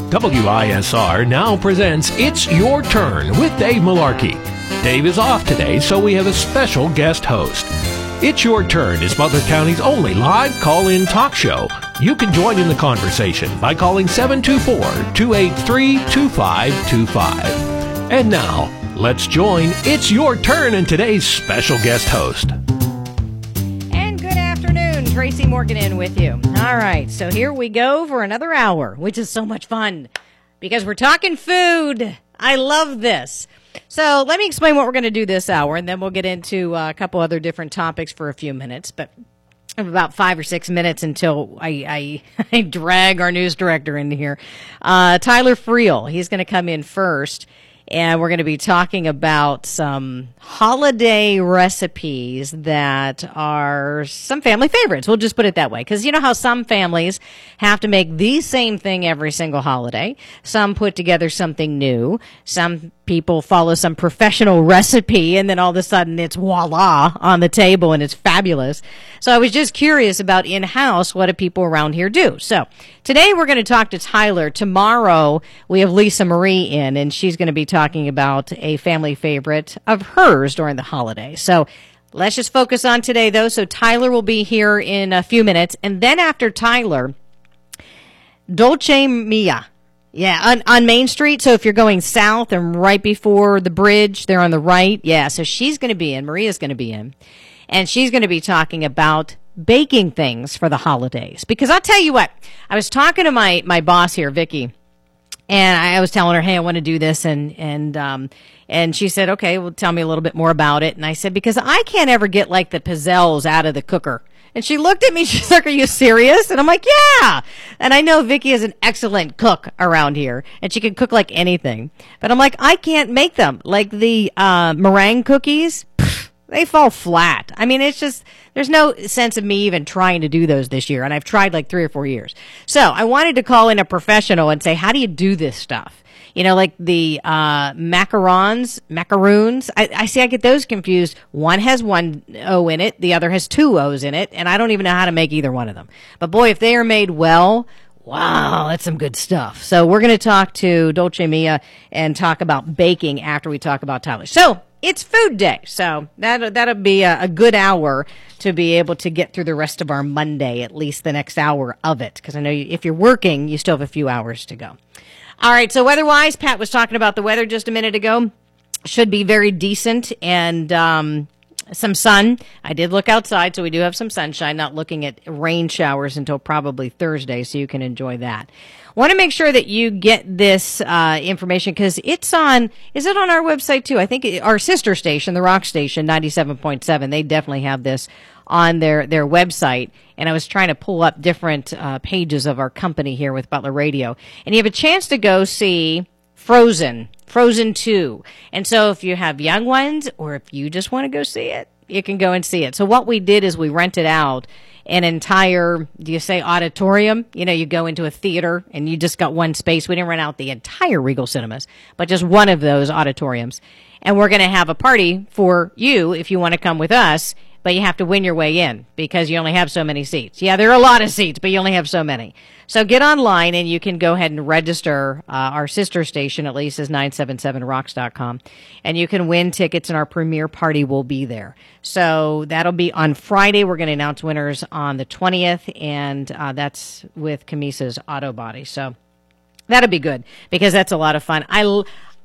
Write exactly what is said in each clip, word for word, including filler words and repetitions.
W I S R now presents It's Your Turn with Dave Malarkey. Dave is off today, so we have a special guest host. It's Your Turn is Butler County's only live call-in talk show. You can join in the conversation by calling seven two four, two eight three, two five two five. And now, let's join It's Your Turn and today's special guest host. And good afternoon, Tracy Morgan in with you. All right, so here we go for another hour, which is so much fun because we're talking food. I love this. So let me explain what we're going to do this hour, and then we'll get into uh, a couple other different topics for a few minutes. But I have about five or six minutes until I, I, I drag our news director into here. Uh, Tyler Friel, he's going to come in first, and we're going to be talking about some holiday recipes that are some family favorites. We'll just put it that way. Because you know how some families have to make the same thing every single holiday. Some put together something new. Some people follow some professional recipe, and then all of a sudden it's voila on the table, and it's fabulous. So I was just curious about in-house, what do people around here do? So today we're going to talk to Tyler. Tomorrow we have Lisa Marie in, and she's going to be talking about a family favorite of hers during the holidays. So let's just focus on today, though. So Tyler will be here in a few minutes, and then after Tyler, Dolce Mia. Yeah, on, on Main Street. So if you're going south and right before the bridge, they're on the right. Yeah, so she's going to be in. Maria's going to be in. And she's going to be talking about baking things for the holidays. Because I'll tell you what, I was talking to my, my boss here, Vicky, and I was telling her, hey, I want to do this. And, and, um, and she said, okay, well, tell me a little bit more about it. And I said, because I can't ever get like the pizzelles out of the cooker. And she looked at me, she's like, are you serious? And I'm like, yeah. And I know Vicky is an excellent cook around here, and she can cook like anything. But I'm like, I can't make them. Like the uh, meringue cookies, pff, they fall flat. I mean, it's just, there's no sense of me even trying to do those this year. And I've tried like three or four years. So I wanted to call in a professional and say, how do you do this stuff? You know, like the uh macarons, macaroons. I, I see I get those confused. One has one O in it, the other has two O's in it, and I don't even know how to make either one of them. But boy, if they are made well, wow, that's some good stuff. So we're going to talk to Dolce Mia and talk about baking after we talk about Tyler. So it's food day, so that, that'll be a, a good hour to be able to get through the rest of our Monday, at least the next hour of it, because I know you, if you're working, you still have a few hours to go. All right, so weather-wise, Pat was talking about the weather just a minute ago. Should be very decent and um, some sun. I did look outside, so we do have some sunshine, not looking at rain showers until probably Thursday, so you can enjoy that. Want to make sure that you get this uh, information because it's on, is it on our website too? I think it, our sister station, the Rock Station, ninety-seven point seven, they definitely have this on their, their website. And I was trying to pull up different uh, pages of our company here with Butler Radio. And you have a chance to go see Frozen, Frozen two. And so if you have young ones or if you just want to go see it, you can go and see it. So what we did is we rented out an entire, do you say auditorium? You know, you go into a theater and you just got one space. We didn't rent out the entire Regal Cinemas, but just one of those auditoriums. And we're going to have a party for you if you want to come with us. But you have to win your way in because you only have so many seats. Yeah, there are a lot of seats, but you only have so many. So get online and you can go ahead and register. Uh, our sister station, at least, is nine seven seven rocks dot com. And you can win tickets, and our premiere party will be there. So that'll be on Friday. We're going to announce winners on the twentieth, and uh, that's with Camisa's Auto Body. So that'll be good because that's a lot of fun. I,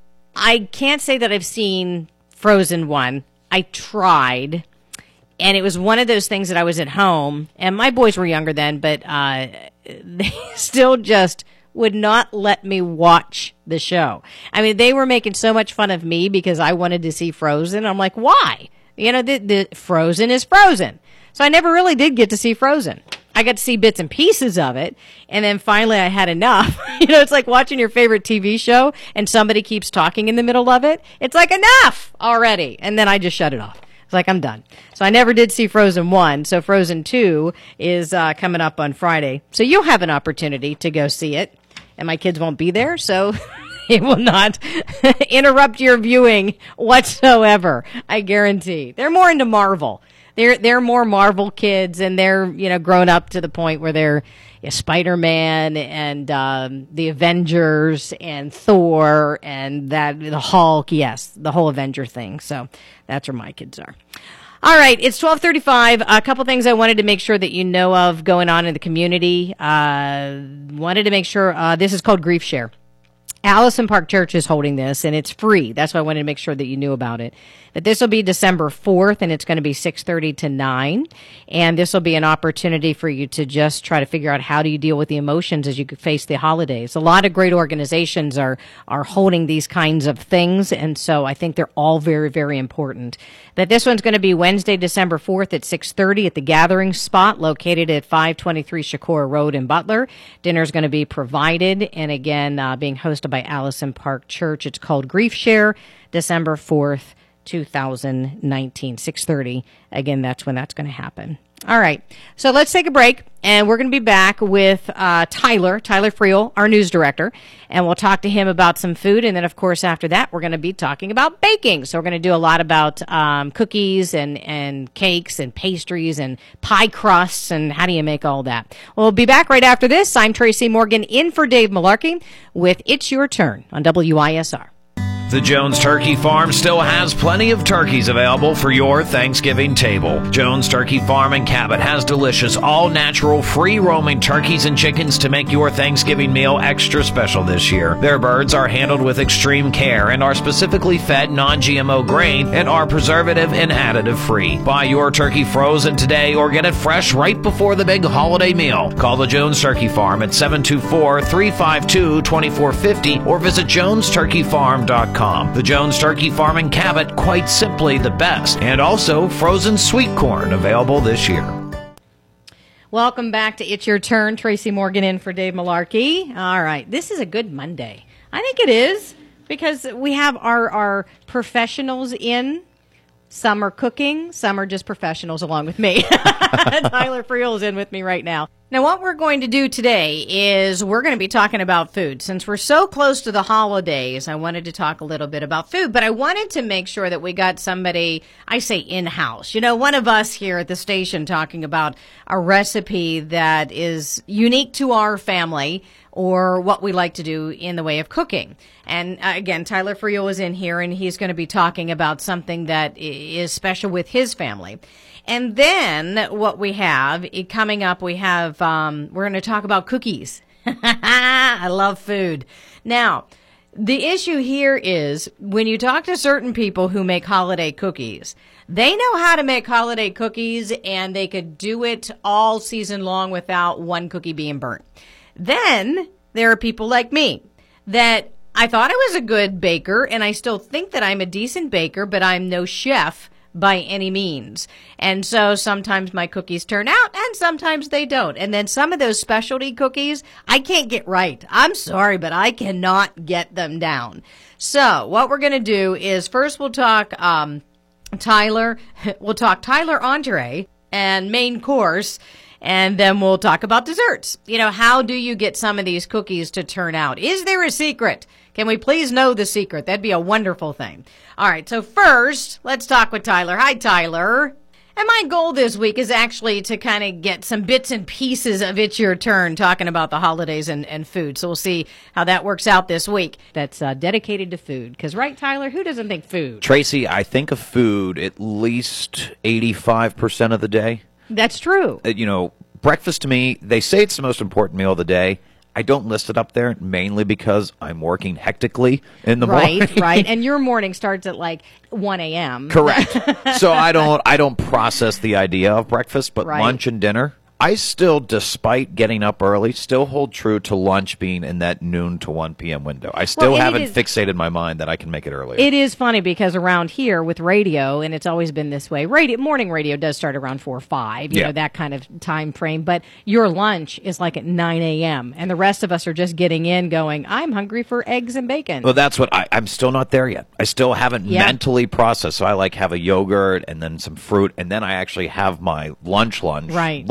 I can't say that I've seen Frozen one. I tried. And it was one of those things that I was at home, and my boys were younger then, but uh, they still just would not let me watch the show. I mean, they were making so much fun of me because I wanted to see Frozen. I'm like, why? You know, the, the Frozen is Frozen. So I never really did get to see Frozen. I got to see bits and pieces of it, and then finally I had enough. You know, it's like watching your favorite T V show, and somebody keeps talking in the middle of it. It's like, enough already. And then I just shut it off. It's like, I'm done. So I never did see Frozen one. So Frozen two is uh, coming up on Friday. So you'll have an opportunity to go see it. And my kids won't be there, so it will not interrupt your viewing whatsoever. I guarantee. They're more into Marvel. they're they're more Marvel kids, and they're you know grown up to the point where they're yeah, Spider-Man and um, the Avengers and Thor and that the Hulk. Yes, the whole Avenger thing. So that's where my kids are. All right, it's twelve thirty-five. A couple things I wanted to make sure that you know of going on in the community. Uh, wanted to make sure uh, this is called Grief Share. Allison Park Church is holding this, and it's free. That's why I wanted to make sure that you knew about it. That this will be December fourth, and it's going to be six thirty to nine. And this will be an opportunity for you to just try to figure out how do you deal with the emotions as you face the holidays. A lot of great organizations are are holding these kinds of things, and so I think they're all very, very important. That this one's going to be Wednesday, December fourth at six thirty at the Gathering Spot located at five twenty-three Shakora Road in Butler. Dinner is going to be provided, and again, uh, being hosted by Allison Park Church. It's called Grief Share, December fourth, two thousand nineteen, six thirty. Again, that's when that's going to happen. All right, so let's take a break, and we're going to be back with uh, Tyler, Tyler Friel, our news director, and we'll talk to him about some food, and then, of course, after that, we're going to be talking about baking. So we're going to do a lot about um, cookies and, and cakes and pastries and pie crusts, and how do you make all that. We'll be back right after this. I'm Tracy Morgan, in for Dave Malarkey, with It's Your Turn on W I S R. The Jones Turkey Farm still has plenty of turkeys available for your Thanksgiving table. Jones Turkey Farm in Cabot has delicious, all-natural, free-roaming turkeys and chickens to make your Thanksgiving meal extra special this year. Their birds are handled with extreme care and are specifically fed non-G M O grain and are preservative and additive-free. Buy your turkey frozen today or get it fresh right before the big holiday meal. Call the Jones Turkey Farm at seven two four, three five two, two four five zero or visit jones turkey farm dot com. The Jones Turkey Farm in Cabot, quite simply the best. And also frozen sweet corn available this year. Welcome back to It's Your Turn. Tracy Morgan in for Dave Malarkey. All right, this is a good Monday. I think it is because we have our, our professionals in. Some are cooking, some are just professionals along with me. Tyler Friel is in with me right now. Now, what we're going to do today is we're going to be talking about food. Since we're so close to the holidays, I wanted to talk a little bit about food, but I wanted to make sure that we got somebody, I say in-house, you know, one of us here at the station talking about a recipe that is unique to our family or what we like to do in the way of cooking. And uh, again, Tyler Friel is in here, and he's going to be talking about something that is special with his family. And then what we have it, coming up, we have, um, we're going to talk about cookies. I love food. Now, the issue here is when you talk to certain people who make holiday cookies, they know how to make holiday cookies, and they could do it all season long without one cookie being burnt. Then there are people like me that I thought I was a good baker, and I still think that I'm a decent baker, but I'm no chef by any means. And so sometimes my cookies turn out and sometimes they don't. And then some of those specialty cookies, I can't get right. I'm sorry, but I cannot get them down. So what we're going to do is first we'll talk um, Tyler, we'll talk Tyler entree and main course. And then we'll talk about desserts. You know, how do you get some of these cookies to turn out? Is there a secret? Can we please know the secret? That'd be a wonderful thing. All right, so first, let's talk with Tyler. Hi, Tyler. And my goal this week is actually to kind of get some bits and pieces of It's Your Turn talking about the holidays and, and food. So we'll see how that works out this week. That's uh, dedicated to food. Because, right, Tyler, who doesn't think food? Tracy, I think of food at least eighty-five percent of the day. That's true. Uh, you know, breakfast to me, they say it's the most important meal of the day. I don't list it up there mainly because I'm working hectically in the right, morning. Right, right. And your morning starts at like one a.m. Correct. So I don't I don't process the idea of breakfast, but right. Lunch and dinner, I still, despite getting up early, still hold true to lunch being in that noon to one p.m. window. I still well, haven't is, fixated my mind that I can make it earlier. It is funny because around here with radio, and it's always been this way, radio, morning radio does start around four or five, you yeah. know, that kind of time frame. But your lunch is like at nine a.m., and the rest of us are just getting in going, I'm hungry for eggs and bacon. Well, that's what I, I'm still not there yet. I still haven't yep. mentally processed. So I like have a yogurt and then some fruit, and then I actually have my lunch lunch right. later, like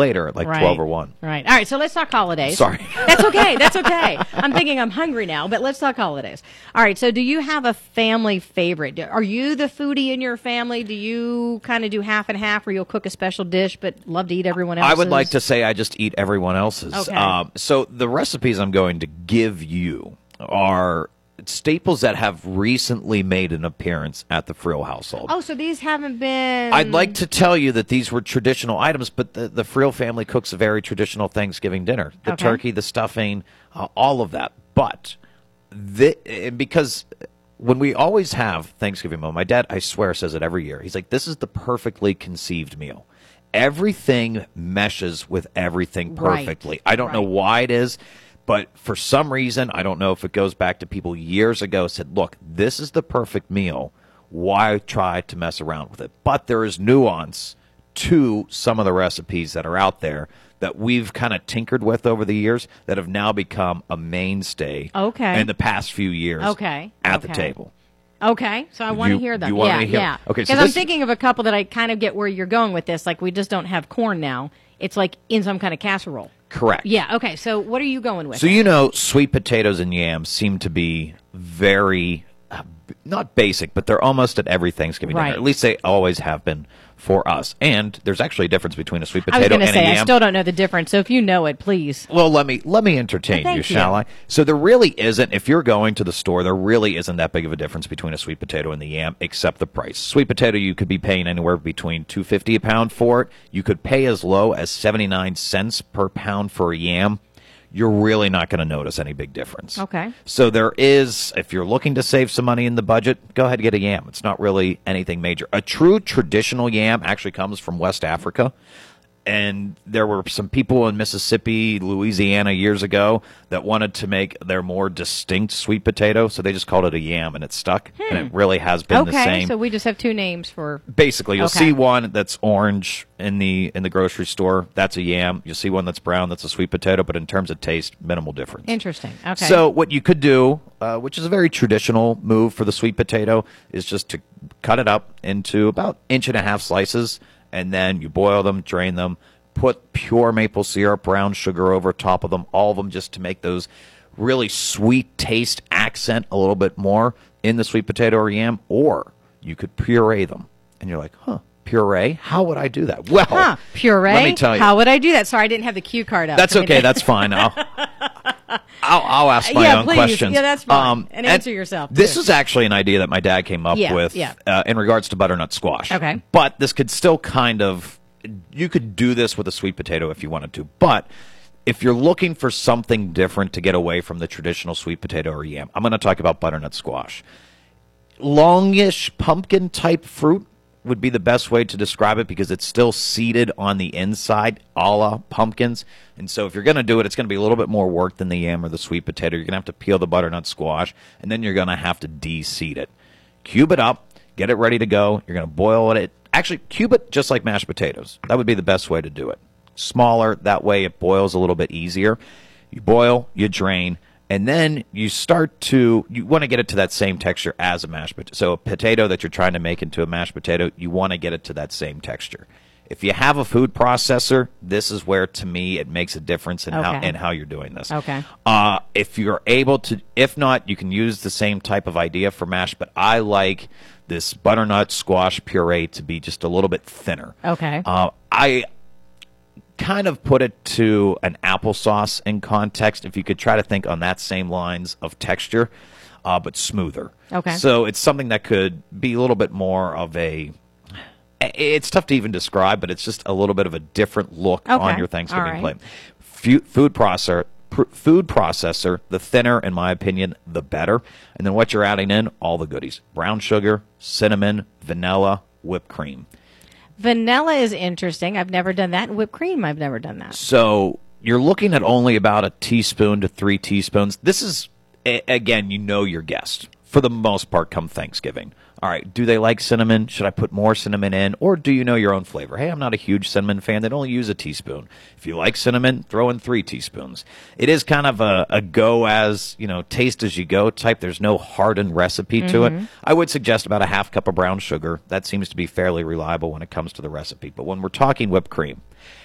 like right. twelve or one. Right. All right, so let's talk holidays. Sorry. That's okay. That's okay. I'm thinking I'm hungry now, but let's talk holidays. All right, so do you have a family favorite? Are you the foodie in your family? Do you kind of do half and half where you'll cook a special dish but love to eat everyone else's? I would like to say I just eat everyone else's. Okay. Um, so the recipes I'm going to give you are staples that have recently made an appearance at the Friel household. Oh, so these haven't been... I'd like to tell you that these were traditional items, but the, the Friel family cooks a very traditional Thanksgiving dinner. The Okay. turkey, the stuffing, uh, all of that. But the, because when we always have Thanksgiving meal, my dad, I swear, says it every year. He's like, this is the perfectly conceived meal. Everything meshes with everything perfectly. Right. I don't know Right. why it is. But for some reason, I don't know if it goes back to people years ago said, look, this is the perfect meal. Why try to mess around with it? But there is nuance to some of the recipes that are out there that we've kind of tinkered with over the years that have now become a mainstay Okay. in the past few years Okay. at the Okay. table. Okay, so I want to You- hear them. you want yeah, me to hear- yeah. Okay, so because I'm this- thinking of a couple that I kind of get where you're going with this. Like we just don't have corn now. It's like in some kind of casserole. Correct. Yeah. Okay. So what are you going with? So you know, sweet potatoes and yams seem to be very, uh, b- not basic, but they're almost at every Thanksgiving Right. dinner. At least they always have been for us. And there's actually a difference between a sweet I was potato going to and say a I yam. still don't know the difference. So if you know it, please. Well, let me let me entertain Thank you, shall you. I? So there really isn't. If you're going to the store, there really isn't that big of a difference between a sweet potato and the yam, except the price. Sweet potato, you could be paying anywhere between two fifty a pound for it. You could pay as low as seventy nine cents per pound for a yam. You're really not going to notice any big difference. Okay. So there is, if you're looking to save some money in the budget, go ahead and get a yam. It's not really anything major. A true traditional yam actually comes from West Africa. And there were some people in Mississippi, Louisiana years ago that wanted to make their more distinct sweet potato, so they just called it a yam, and it stuck. And it really has been the Okay. same. So we just have two names for. Basically, you'll Okay. see one that's orange in the in the grocery store. That's a yam. You'll see one that's brown. That's a sweet potato. But in terms of taste, minimal difference. Interesting. Okay. So what you could do, uh, which is a very traditional move for the sweet potato, is just to cut it up into about inch and a half slices, and then you boil them, drain them, put pure maple syrup, brown sugar over top of them, all of them just to make those really sweet taste accent a little bit more in the sweet potato or yam. Or you could puree them. And you're like, huh, puree? How would I do that? Well, Huh, puree. let me tell you. How would I do that? Sorry, I didn't have the cue card up. That's I mean, okay. That's fine. I'll, I'll, I'll ask my Yeah, own please. questions. Yeah, that's fine. And answer yourself, This too. is actually an idea that my dad came up Yeah, with yeah. Uh, in regards to butternut squash. Okay. But this could still kind of, you could do this with a sweet potato if you wanted to. But if you're looking for something different to get away from the traditional sweet potato or yam, I'm going to talk about butternut squash. Longish pumpkin type fruit would be the best way to describe it because it's still seeded on the inside, a la pumpkins. And so if you're going to do it, it's going to be a little bit more work than the yam or the sweet potato. You're going to have to peel the butternut squash, and then you're going to have to de-seed it. Cube it up, get it ready to go. You're going to boil it. Actually, cube it just like mashed potatoes. That would be the best way to do it. Smaller, that way it boils a little bit easier. You boil, you drain, and then you start to, you want to get it to that same texture as a mashed potato. So a potato that you're trying to make into a mashed potato, you want to get it to that same texture. If you have a food processor, this is where, to me, it makes a difference in, how, Okay. in how you're doing this. Okay. Uh, if you're able to, if not, you can use the same type of idea for mash, but I like this butternut squash puree to be just a little bit thinner. Okay. Uh, I kind of put it to an applesauce in context, if you could try to think on that same lines of texture, uh, but smoother. Okay. So it's something that could be a little bit more of a, it's tough to even describe, but it's just a little bit of a different look Okay. on your Thanksgiving All right. plate. Fu- Food processor, pr- food processor, the thinner, in my opinion, the better. And then what you're adding in, all the goodies. Brown sugar, cinnamon, vanilla, whipped cream. Vanilla is interesting. I've never done that. And whipped cream, I've never done that. So you're looking at only about a teaspoon to three teaspoons. This is, a- again, you know your guest, for the most part, come Thanksgiving. All right, do they like cinnamon? Should I put more cinnamon in? Or do you know your own flavor? Hey, I'm not a huge cinnamon fan. They'd only use a teaspoon. If you like cinnamon, throw in three teaspoons. It is kind of a, a go as, you know, taste as you go type. There's no hardened recipe to it. I would suggest about a half cup of brown sugar. That seems to be fairly reliable when it comes to the recipe. But when we're talking whipped cream,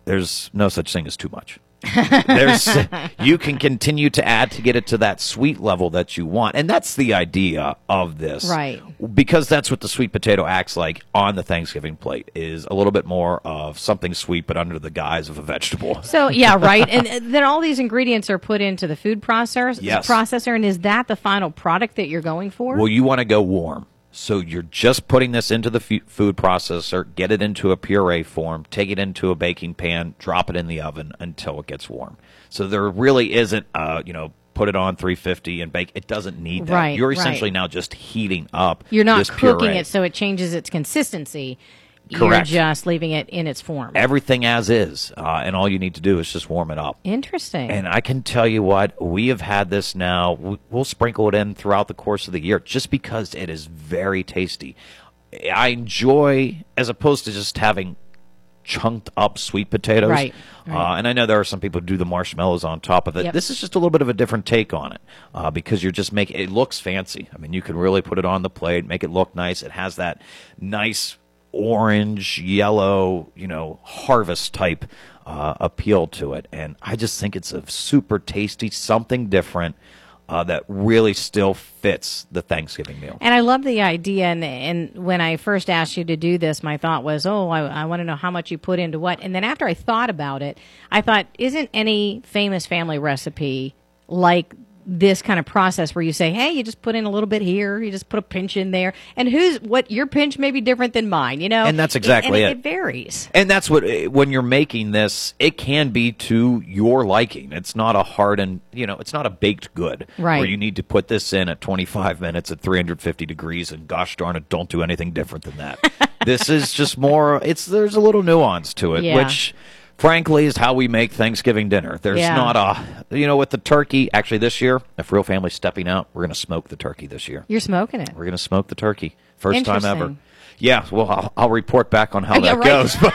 there's no such thing as too much. There's you can continue to add to get it to that sweet level that you want, and that's the idea of this, right? Because that's what the sweet potato acts like on the Thanksgiving plate, is a little bit more of something sweet, but under the guise of a vegetable. So yeah, right. And then all these ingredients are put into the food processor. Yes. Processor, and is that the final product that you're going for? Well, you want to go warm. So you're just putting this into the f- food processor, get it into a puree form, take it into a baking pan, drop it in the oven until it gets warm. So there really isn't, uh, you know, put it on three fifty and bake. It doesn't need that. Right, you're essentially right. now just heating up You're not this cooking puree. it so it changes its consistency. Correct. You're just leaving it in its form. Everything as is, uh, and all you need to do is just warm it up. Interesting. And I can tell you what, we have had this now, we- we'll sprinkle it in throughout the course of the year just because it is very tasty. I enjoy, as opposed to just having chunked up sweet potatoes. Right, right. Uh, and I know there are some people who do the marshmallows on top of it. Yep. This is just a little bit of a different take on it uh, because you're just making it looks fancy. I mean, you can really put it on the plate, make it look nice. It has that nice orange, yellow, you know, harvest type uh, appeal to it. And I just think it's a super tasty, something different uh, that really still fits the Thanksgiving meal. And I love the idea. And, and when I first asked you to do this, my thought was, oh, I, I want to know how much you put into what. And then after I thought about it, I thought, isn't any famous family recipe like this kind of process where you say, hey, you just put in a little bit here, you just put a pinch in there, and who's what your pinch may be different than mine, you know? And that's exactly and it. It varies. And that's what, when you're making this, it can be to your liking. It's not a hardened, you know, it's not a baked good. Right. Where you need to put this in at twenty-five minutes at three hundred fifty degrees, and gosh darn it, don't do anything different than that. This is just more, it's, there's a little nuance to it, Yeah. which frankly is how we make Thanksgiving dinner. There's Yeah. not a, you know, with the turkey, actually this year, if Real Family's stepping out, we're going to smoke the turkey this year. You're smoking it. We're going to smoke the turkey. First time ever. Interesting. Yeah, well, I'll, I'll report back on how Yeah,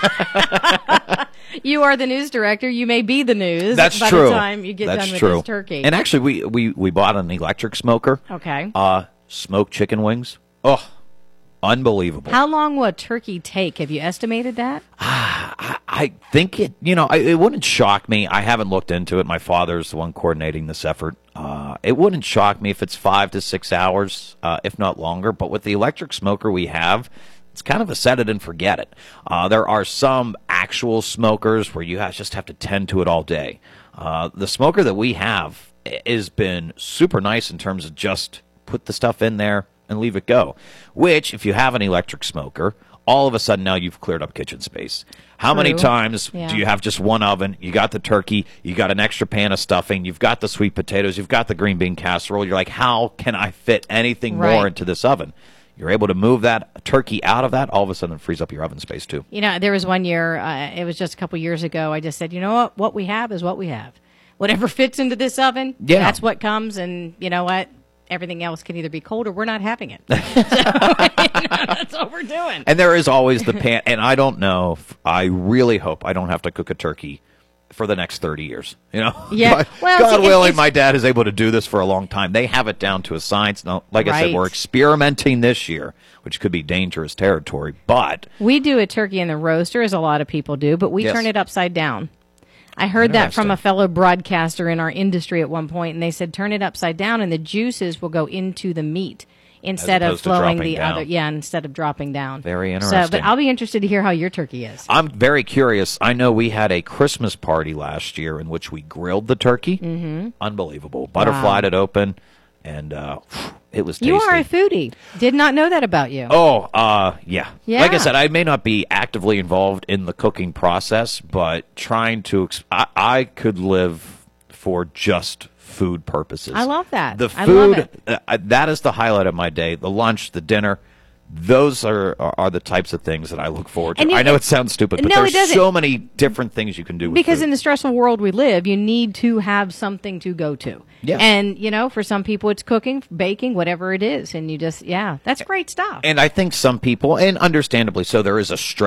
that right. goes. You are the news director. You may be the news That's by true. the time you get That's done with true. this turkey. And actually, we, we, we bought an electric smoker. Okay. Uh, smoked chicken wings. Oh, unbelievable. How long will a turkey take? Have you estimated that? I, I think it, you know, I, it wouldn't shock me. I haven't looked into it. My father's the one coordinating this effort. Uh, it wouldn't shock me if it's five to six hours, uh, if not longer. But with the electric smoker we have, it's kind of a set it and forget it. Uh, there are some actual smokers where you have, just have to tend to it all day. Uh, the smoker that we have has been super nice in terms of just put the stuff in there and leave it go. Which, if you have an electric smoker, all of a sudden now you've cleared up kitchen space. How many True. times Yeah. do you have just one oven? You got the turkey, you got an extra pan of stuffing, you've got the sweet potatoes, you've got the green bean casserole. You're like, how can I fit anything Right. more into this oven? You're able to move that turkey out of that, all of a sudden it frees up your oven space too. You know, there was one year, uh, it was just a couple years ago, I just said, you know what? What we have is what we have. Whatever fits into this oven, Yeah. that's what comes. And you know what? Everything else can either be cold or we're not having it. So, you know, that's what we're doing. And there is always the pan, and I don't know, if, I really hope I don't have to cook a turkey for the next thirty years. You know, Yeah. God, Well, God see, it- willing, it's- my dad is able to do this for a long time. They have it down to a science. Now, like I said, Right. we're experimenting this year, which could be dangerous territory, but We do a turkey in the roaster, as a lot of people do, but we Yes. turn it upside down. I heard that from Interesting. a fellow broadcaster in our industry at one point, and they said turn it upside down, and the juices will go into the meat instead of opposed to flowing dropping the down. other. Yeah, instead of dropping down. Very So, interesting. but I'll be interested to hear how your turkey is. I'm very curious. I know we had a Christmas party last year in which we grilled the turkey. Mm-hmm. Unbelievable. Butterflied it open, and uh, it was tasty. You are a foodie. Did not know that about you. Oh, uh, yeah. Yeah. Like I said, I may not be actively involved in the cooking process, but trying to, ex- I, I could live for just food purposes. I love that. The I love food, it. uh, that is the highlight of my day. The lunch, the dinner. Those are, are are the types of things that I look forward to. And you- I know it sounds stupid, but No, it there's doesn't. so many different things you can do with Because food. in the stressful world we live, you need to have something to go to. Yes. And, you know, for some people it's cooking, baking, whatever it is. And you just, yeah, that's great stuff. And I think some people, and understandably so, there is a stress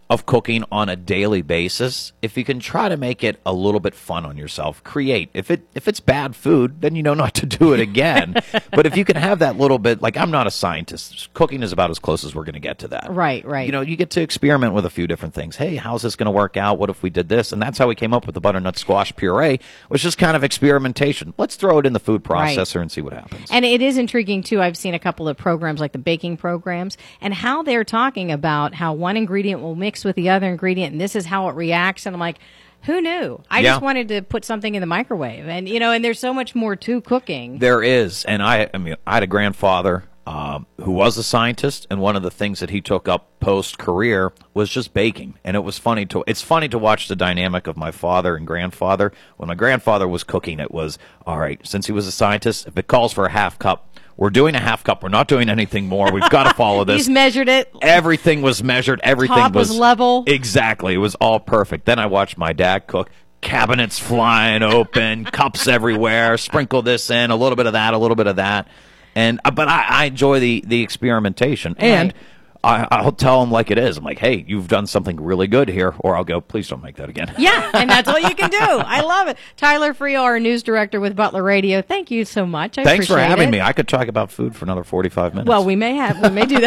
of cooking on a daily basis, if you can try to make it a little bit fun on yourself, create. If it if it's bad food, then you know not to do it again. But if you can have that little bit, like I'm not a scientist, cooking is about as close as we're going to get to that. Right, right. You know, you get to experiment with a few different things. Hey, how's this going to work out? What if we did this? And that's how we came up with the butternut squash puree, which is kind of experimentation. Let's throw it in the food processor Right. and see what happens. And it is intriguing, too. I've seen a couple of programs like the baking programs and how they're talking about how one ingredient will mix with the other ingredient, and this is how it reacts. And I'm like, who knew? I Yeah. just wanted to put something in the microwave. And, you know, and there's so much more to cooking. There is. And I, I mean, I had a grandfather um, who was a scientist, and one of the things that he took up post-career was just baking. And it was funny to, it's funny to watch the dynamic of my father and grandfather. When my grandfather was cooking, it was, all right, since he was a scientist, if it calls for a half cup, we're doing a half cup. We're not doing anything more. We've got to follow this. He's measured it. Everything was measured. Everything Top was level. Exactly. It was all perfect. Then I watched my dad cook. Cabinets flying open, cups everywhere. Sprinkle this in, a little bit of that, a little bit of that. And uh, but I, I enjoy the the experimentation. And Right. I, I'll tell them like it is. I'm like, hey, you've done something really good here. Or I'll go, please don't make that again. Yeah, and that's all you can do. I love it. Tyler Frio, our news director with Butler Radio, thank you so much. I Thanks for appreciate having it. me. I could talk about food for another forty-five minutes. Well, we may have, we may do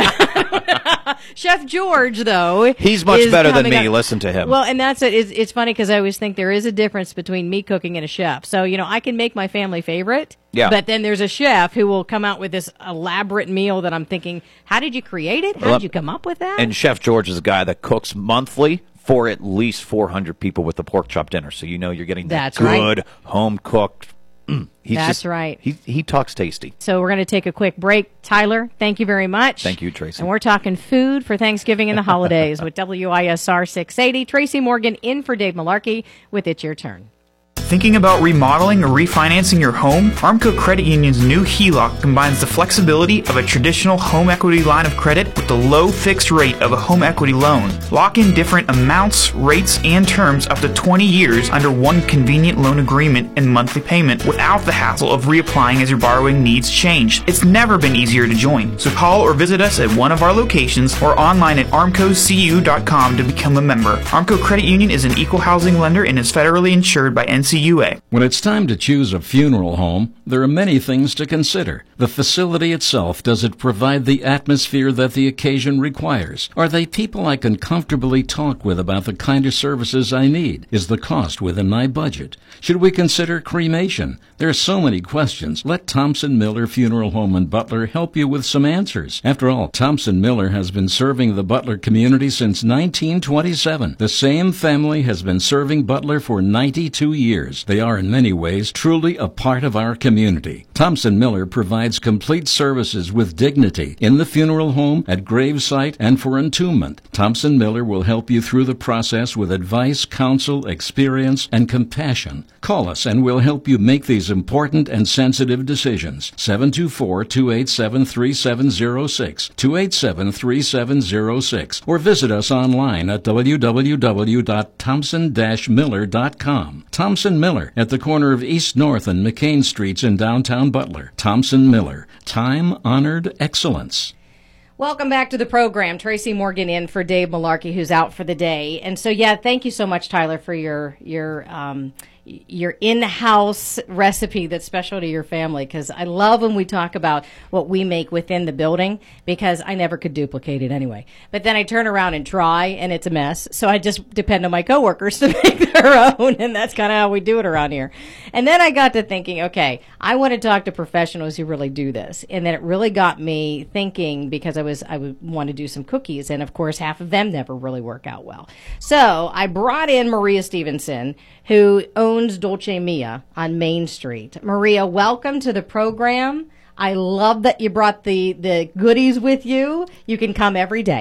that. Chef George, though, He's much is better than coming me. up- Listen to him. Well, and that's it. It's, it's funny because I always think there is a difference between me cooking and a chef. So, you know, I can make my family favorite. Yeah. But then there's a chef who will come out with this elaborate meal that I'm thinking, how did you create it? How Well, did you come up with that? And Chef George is a guy that cooks monthly for at least four hundred people with the pork chop dinner. So you know you're getting that That's right. good, home-cooked. Mm, he's That's just- right. He, he talks tasty. So we're going to take a quick break. Tyler, thank you very much. Thank you, Tracy. And we're talking food for Thanksgiving and the holidays with W I S R six eighty. Tracy Morgan in for Dave Malarkey with It's Your Turn. Thinking about remodeling or refinancing your home? Armco Credit Union's new H E L O C combines the flexibility of a traditional home equity line of credit with the low fixed rate of a home equity loan. Lock in different amounts, rates, and terms up to twenty years under one convenient loan agreement and monthly payment without the hassle of reapplying as your borrowing needs change. It's never been easier to join. So call or visit us at one of our locations or online at armco c u dot com to become a member. Armco Credit Union is an equal housing lender and is federally insured by N C U A. When it's time to choose a funeral home, there are many things to consider. The facility itself, does it provide the atmosphere that the occasion requires? Are they people I can comfortably talk with about the kind of services I need? Is the cost within my budget? Should we consider cremation? There are so many questions. Let Thompson Miller Funeral Home in Butler help you with some answers. After all, Thompson Miller has been serving the Butler community since nineteen twenty-seven. The same family has been serving Butler for ninety-two years. They are in many ways truly a part of our community. Thompson Miller provides complete services with dignity in the funeral home, at gravesite, and for entombment. Thompson Miller will help you through the process with advice, counsel, experience, and compassion. Call us and we'll help you make these important and sensitive decisions. seven two four, two eight seven, three seven zero six, two eight seven, three seven zero six, or visit us online at w w w dot thompson dash miller dot com. Thompson Miller, at the corner of East North and McCain Streets in downtown Butler. Thompson Miller, time-honored excellence. Welcome back to the program. Tracy Morgan in for Dave Malarkey, who's out for the day. And so, yeah, thank you so much, Tyler, for your your um, your in-house recipe that's special to your family, because I love when we talk about what we make within the building, because I never could duplicate it anyway. But then I turn around and try, and it's a mess. So I just depend on my coworkers to make their own, and that's kind of how we do it around here. And then I got to thinking, okay, I want to talk to professionals who really do this. And then it really got me thinking, because I was I would want to do some cookies, and of course half of them never really work out well. So I brought in Maria Stevenson, who owns Dolce Mia on Main Street. Maria, welcome to the program. I love that you brought the, the goodies with you. You can come every day.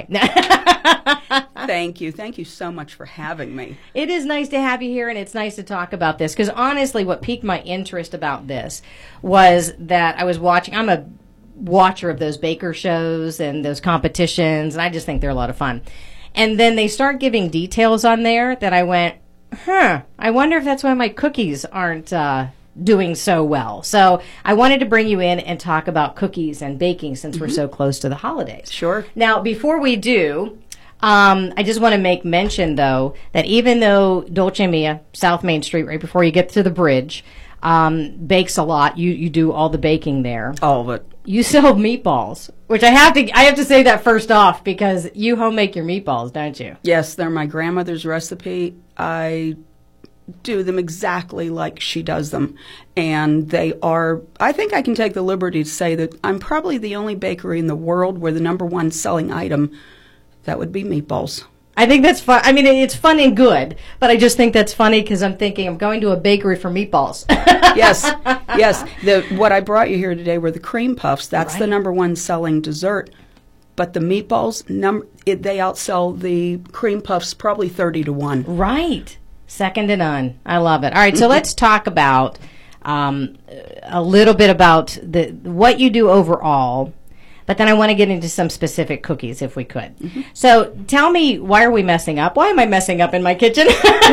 Thank you. Thank you so much for having me. It is nice to have you here, and it's nice to talk about this, because honestly, what piqued my interest about this was that I was watching, I'm a watcher of those baker shows and those competitions, and I just think they're a lot of fun. And then they start giving details on there that I went, huh, I wonder if that's why my cookies aren't uh, doing so well. So I wanted to bring you in and talk about cookies and baking, since mm-hmm. we're so close to the holidays. Sure. Now, before we do, Um, I just want to make mention, though, that even though Dolce Mia, South Main Street, right before you get to the bridge, um, bakes a lot, you, you do all the baking there. All of it. You sell meatballs, which I have to I have to say that first off, because you home make your meatballs, don't you? Yes, they're my grandmother's recipe. I do them exactly like she does them. And they are, I think I can take the liberty to say that I'm probably the only bakery in the world where the number one selling item, that would be meatballs. I think that's fun. I mean, it's fun and good, but I just think that's funny because I'm thinking I'm going to a bakery for meatballs. Yes, yes. The, what I brought you here today were the cream puffs. That's Right. the number one selling dessert. But the meatballs, num- it, they outsell the cream puffs probably thirty to one. Right. Second to none. I love it. All right, so let's talk about um, a little bit about the what you do overall. But then I want to get into some specific cookies, if we could. Mm-hmm. So tell me, why are we messing up? Why am I messing up in my kitchen?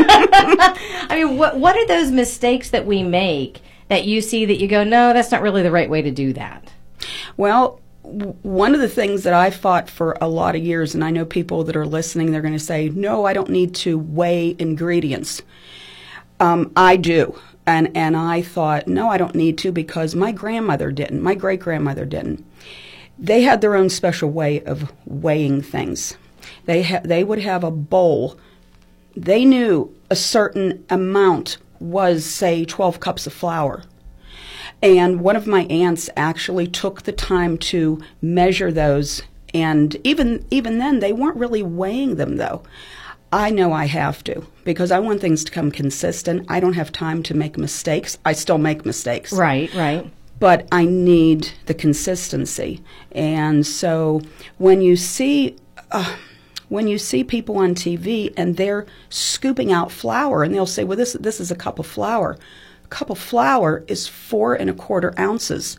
I mean, what what are those mistakes that we make that you see that you go, no, that's not really the right way to do that? Well, w- one of the things that I fought for a lot of years, and I know people that are listening, they're going to say, no, I don't need to weigh ingredients. Um, I do. And, and I thought, no, I don't need to, because my grandmother didn't. My great-grandmother didn't. They had their own special way of weighing things. They ha- they would have a bowl. They knew a certain amount was, say, twelve cups of flour. And one of my aunts actually took the time to measure those. And even even then, they weren't really weighing them, though. I know I have to, because I want things to come consistent. I don't have time to make mistakes. I still make mistakes. Right, right. But I need the consistency. And so when you see uh, when you see people on T V and they're scooping out flour, and they'll say, well, this this is a cup of flour. A cup of flour is four and a quarter ounces.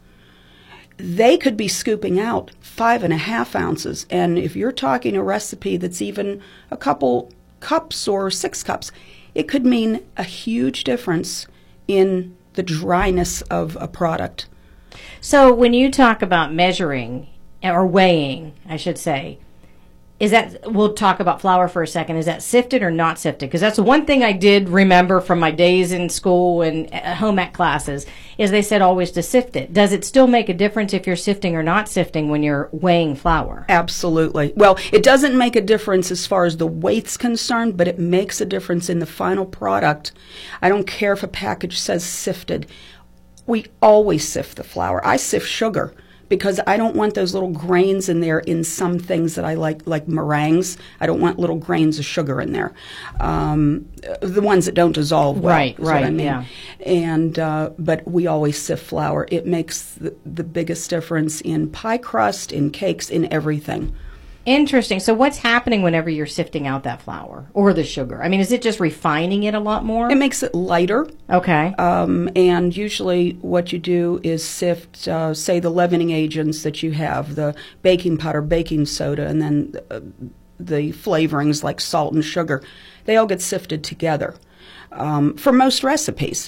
They could be scooping out five and a half ounces. And if you're talking a recipe that's even a couple cups or six cups, it could mean a huge difference in the dryness of a product. So when you talk about measuring, or weighing, I should say, is that, we'll talk about flour for a second, is that sifted or not sifted? Because that's the one thing I did remember from my days in school and home ec classes, is they said always to sift it. Does it still make a difference if you're sifting or not sifting when you're weighing flour? Absolutely. Well, it doesn't make a difference as far as the weight's concerned, but it makes a difference in the final product. I don't care if a package says sifted. We always sift the flour. I sift sugar because I don't want those little grains in there in some things that I like, like meringues. I don't want little grains of sugar in there. Um, the ones that don't dissolve well. Right, is right, what I mean. yeah. And, uh, but we always sift flour. It makes the, the biggest difference in pie crust, in cakes, in everything. Interesting. So what's happening whenever you're sifting out that flour or the sugar? I mean, is it just refining it a lot more? It makes it lighter. Okay. Um, and usually what you do is sift, uh, say, the leavening agents that you have, the baking powder, baking soda, and then uh, the flavorings like salt and sugar. They all get sifted together um, for most recipes.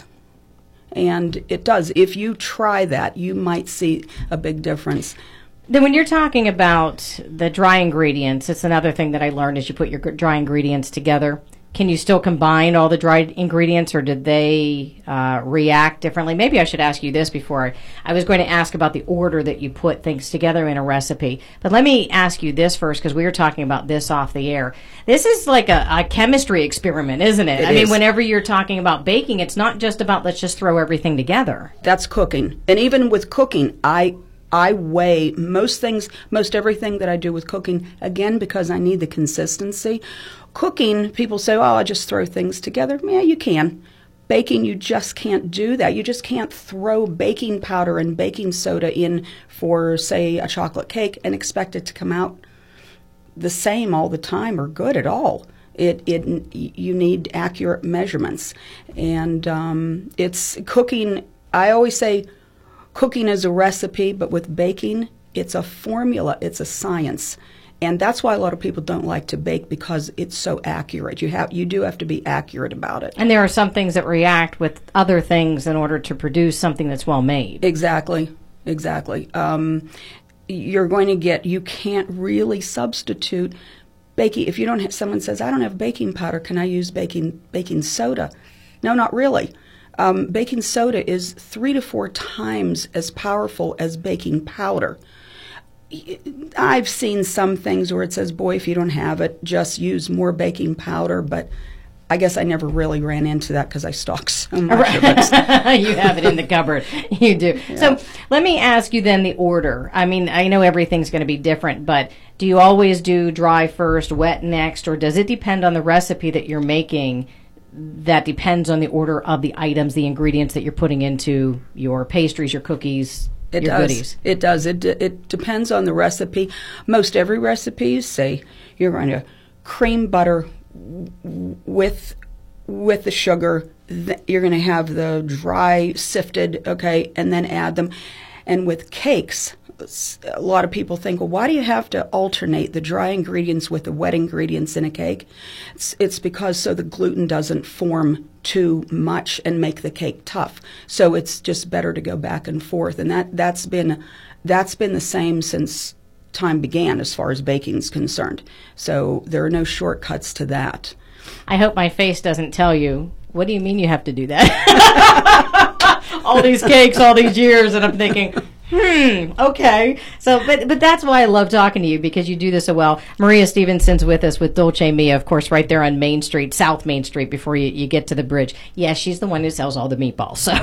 And it does. If you try that, you might see a big difference. Then when you're talking about the dry ingredients, it's another thing that I learned is you put your gr- dry ingredients together. Can you still combine all the dried ingredients, or did they uh, react differently? Maybe I should ask you this before. I, I was going to ask about the order that you put things together in a recipe. But let me ask you this first, because we were talking about this off the air. This is like a, a chemistry experiment, isn't it? It I mean, is. whenever you're talking about baking, it's not just about let's just throw everything together. That's cooking. And even with cooking, I I weigh most things, most everything that I do with cooking, again, because I need the consistency. Cooking, people say, oh, I just throw things together. Yeah, you can. Baking, you just can't do that. You just can't throw baking powder and baking soda in for, say, a chocolate cake and expect it to come out the same all the time or good at all. It it you need accurate measurements. And um, it's cooking, I always say, cooking is a recipe, but with baking, it's a formula, it's a science. And that's why a lot of people don't like to bake, because it's so accurate. You have you do have to be accurate about it. And there are some things that react with other things in order to produce something that's well made. Exactly, exactly. Um, you're going to get, you can't really substitute baking. If you don't have, someone says, I don't have baking powder, can I use baking baking soda? No, not really. Um, baking soda is three to four times as powerful as baking powder. I've seen some things where it says, boy, if you don't have it, just use more baking powder, but I guess I never really ran into that because I stock so much of it. You have it in the cupboard. You do. Yeah. So let me ask you then the order. I mean, I know everything's going to be different, but do you always do dry first, wet next, or does it depend on the recipe that you're making? That depends on the order of the items, the ingredients that you're putting into your pastries, your cookies, It your does. goodies. It does. It it depends on the recipe. Most every recipe, you say you're going to cream butter with with the sugar. You're going to have the dry sifted, okay, and then add them. And with cakes, a lot of people think, well, why do you have to alternate the dry ingredients with the wet ingredients in a cake? It's, it's because so the gluten doesn't form too much and make the cake tough. So it's just better to go back and forth. And that, that's been that's been the same since time began as far as baking is concerned. So there are no shortcuts to that. I hope my face doesn't tell you, what do you mean you have to do that? All these cakes, all these years, and I'm thinking, hmm, okay. So, but but that's why I love talking to you, because you do this so well. Maria Stevenson's with us with Dolce Mia, of course, right there on Main Street, South Main Street, before you, you get to the bridge. Yeah, she's the one who sells all the meatballs. So,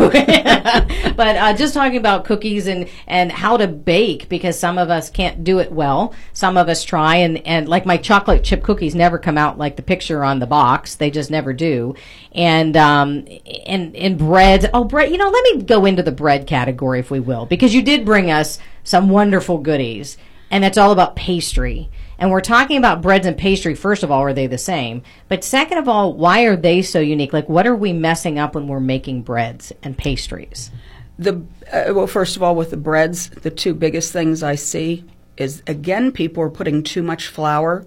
but uh, just talking about cookies and, and how to bake, because some of us can't do it well. Some of us try, and, and like my chocolate chip cookies never come out like the picture on the box. They just never do. And um and and bread. Oh, bread. You know, let me go into the bread category, if we will, because you did bring us some wonderful goodies, and it's all about pastry. And we're talking about breads and pastry. First of all, are they the same? But second of all, why are they so unique? Like, what are we messing up when we're making breads and pastries? The uh, well, first of all, with the breads, the two biggest things I see is, again, people are putting too much flour,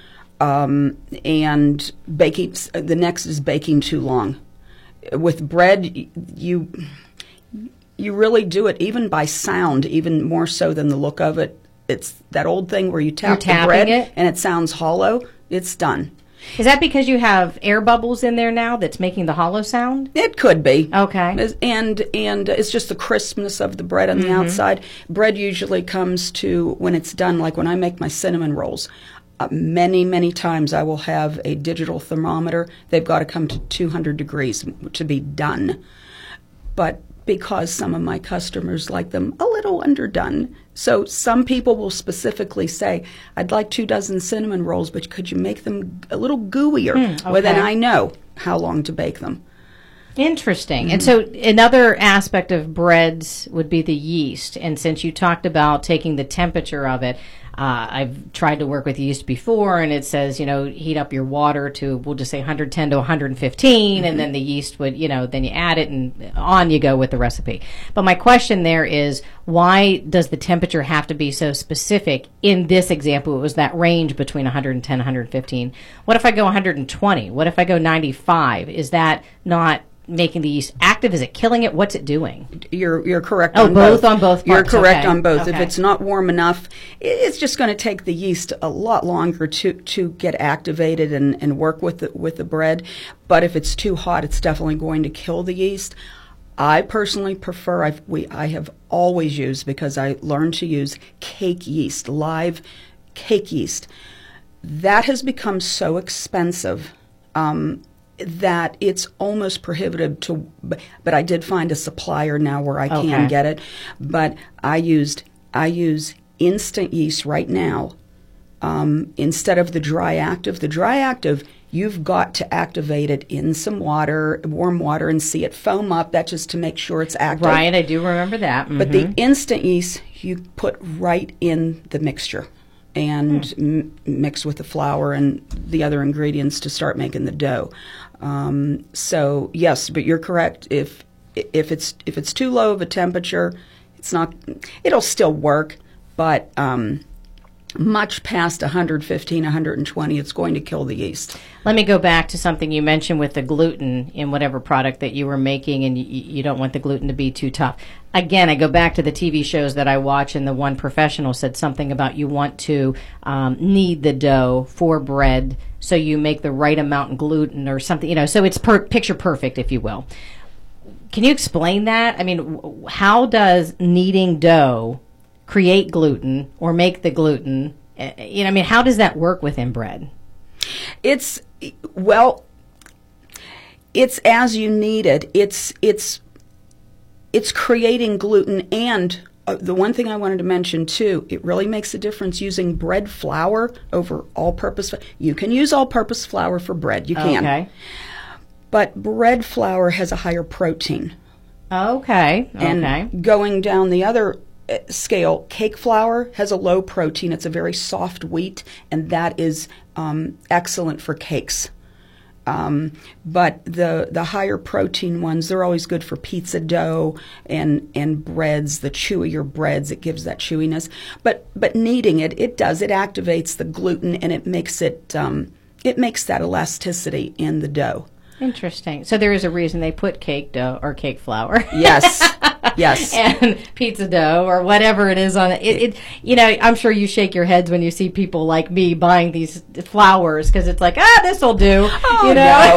um, and baking. The next is baking too long. With bread, you you really do it even by sound, even more so than the look of it. It's that old thing where you tap the bread it? and it sounds hollow. It's done. Is that because you have air bubbles in there now that's making the hollow sound? It could be. Okay. And and it's just the crispness of the bread on the Mm-hmm. outside. Bread usually comes to, when it's done, like when I make my cinnamon rolls, uh, many, many times I will have a digital thermometer. They've got to come to two hundred degrees to be done. But because some of my customers like them a little underdone. So some people will specifically say, I'd like two dozen cinnamon rolls, but could you make them a little gooier? Mm, okay. Well, then I know how long to bake them. Interesting. Mm-hmm. And so another aspect of breads would be the yeast. And since you talked about taking the temperature of it, Uh, I've tried to work with yeast before, and it says, you know, heat up your water to, we'll just say one hundred ten to one hundred fifteen, mm-hmm. and then the yeast would, you know, then you add it, and on you go with the recipe. But my question there is, why does the temperature have to be so specific? In this example, it was that range between one hundred ten and one hundred fifteen. What if I go one hundred twenty? What if I go ninety-five? Is that not making the yeast active? Is it killing it? What's it doing? You're you're correct. Oh, on both, both on both. You're parts. correct Okay. on both. If Okay. it's not warm enough, it's just going to take the yeast a lot longer to, to get activated and, and work with the, with the bread. But if it's too hot, it's definitely going to kill the yeast. I personally prefer. I've, we I have always used, because I learned to use cake yeast, live cake yeast. That has become so expensive. Um, that it's almost prohibitive to, but I did find a supplier now where I can Okay. get it. But I used, I use instant yeast right now um, instead of the dry active. The dry active, you've got to activate it in some water, warm water, and see it foam up. That's just to make sure it's active. Right, I do remember that. Mm-hmm. But the instant yeast, you put right in the mixture and Hmm. m- mix with the flour and the other ingredients to start making the dough. Um, so yes, but you're correct. If if it's if it's too low of a temperature, it's not. It'll still work, but um, much past one fifteen, one twenty, it's going to kill the yeast. Let me go back to something you mentioned with the gluten in whatever product that you were making, and you, you don't want the gluten to be too tough. Again, I go back to the T V shows that I watch, and the one professional said something about you want to um, knead the dough for bread so you make the right amount of gluten or something, you know, so it's per- picture perfect, if you will. Can you explain that? I mean, w- how does kneading dough create gluten or make the gluten? Uh, you know, I mean, how does that work within bread? It's, well, it's as you need it. It's, it's, it's creating gluten. And uh, the one thing I wanted to mention too, it really makes a difference using bread flour over all-purpose. You can use all-purpose flour for bread. You can. Okay. But bread flour has a higher protein. Okay. And okay. going down the other scale, cake flour has a low protein. It's a very soft wheat, and that is um, excellent for cakes. Um, but the the higher protein ones, they're always good for pizza dough and and breads, the chewier breads. It gives that chewiness. But but kneading it, it does. It activates the gluten, and it makes it um, it makes that elasticity in the dough. Interesting. So there is a reason they put cake dough or cake flour. Yes. Yes. And pizza dough or whatever it is on it. It, it. You know, I'm sure you shake your heads when you see people like me buying these flours because it's like, ah, this will do. Oh, you know?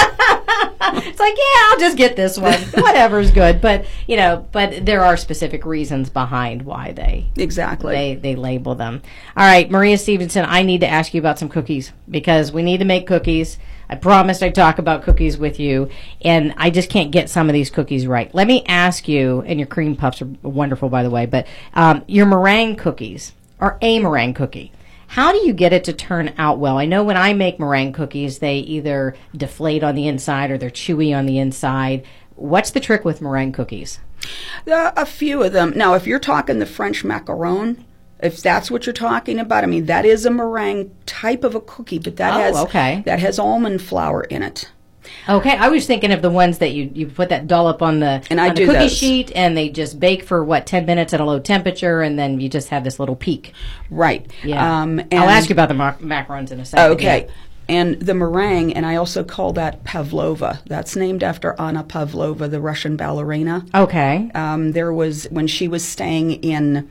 no. It's like, yeah, I'll just get this one. Whatever's good. But, you know, but there are specific reasons behind why they exactly they, they label them. All right, Maria Stevenson, I need to ask you about some cookies because we need to make cookies. I promised I'd talk about cookies with you, and I just can't get some of these cookies right. Let me ask you, and your cream puffs are wonderful, by the way, but um, your meringue cookies, or a meringue cookie, how do you get it to turn out well? I know when I make meringue cookies, they either deflate on the inside or they're chewy on the inside. What's the trick with meringue cookies? Uh, a few of them. Now, if you're talking the French macaron, if that's what you're talking about, I mean, that is a meringue type of a cookie, but that Oh, has okay. that has almond flour in it. Okay, I was thinking of the ones that you, you put that dollop on the, And I on the do cookie those. sheet, and they just bake for, what, ten minutes at a low temperature, and then you just have this little peak. Right. Yeah. Um, and I'll ask you about the mac- macarons in a second. Okay. Yeah. And the meringue, and I also call that pavlova. That's named after Anna Pavlova, the Russian ballerina. Okay. Um, there was, when she was staying in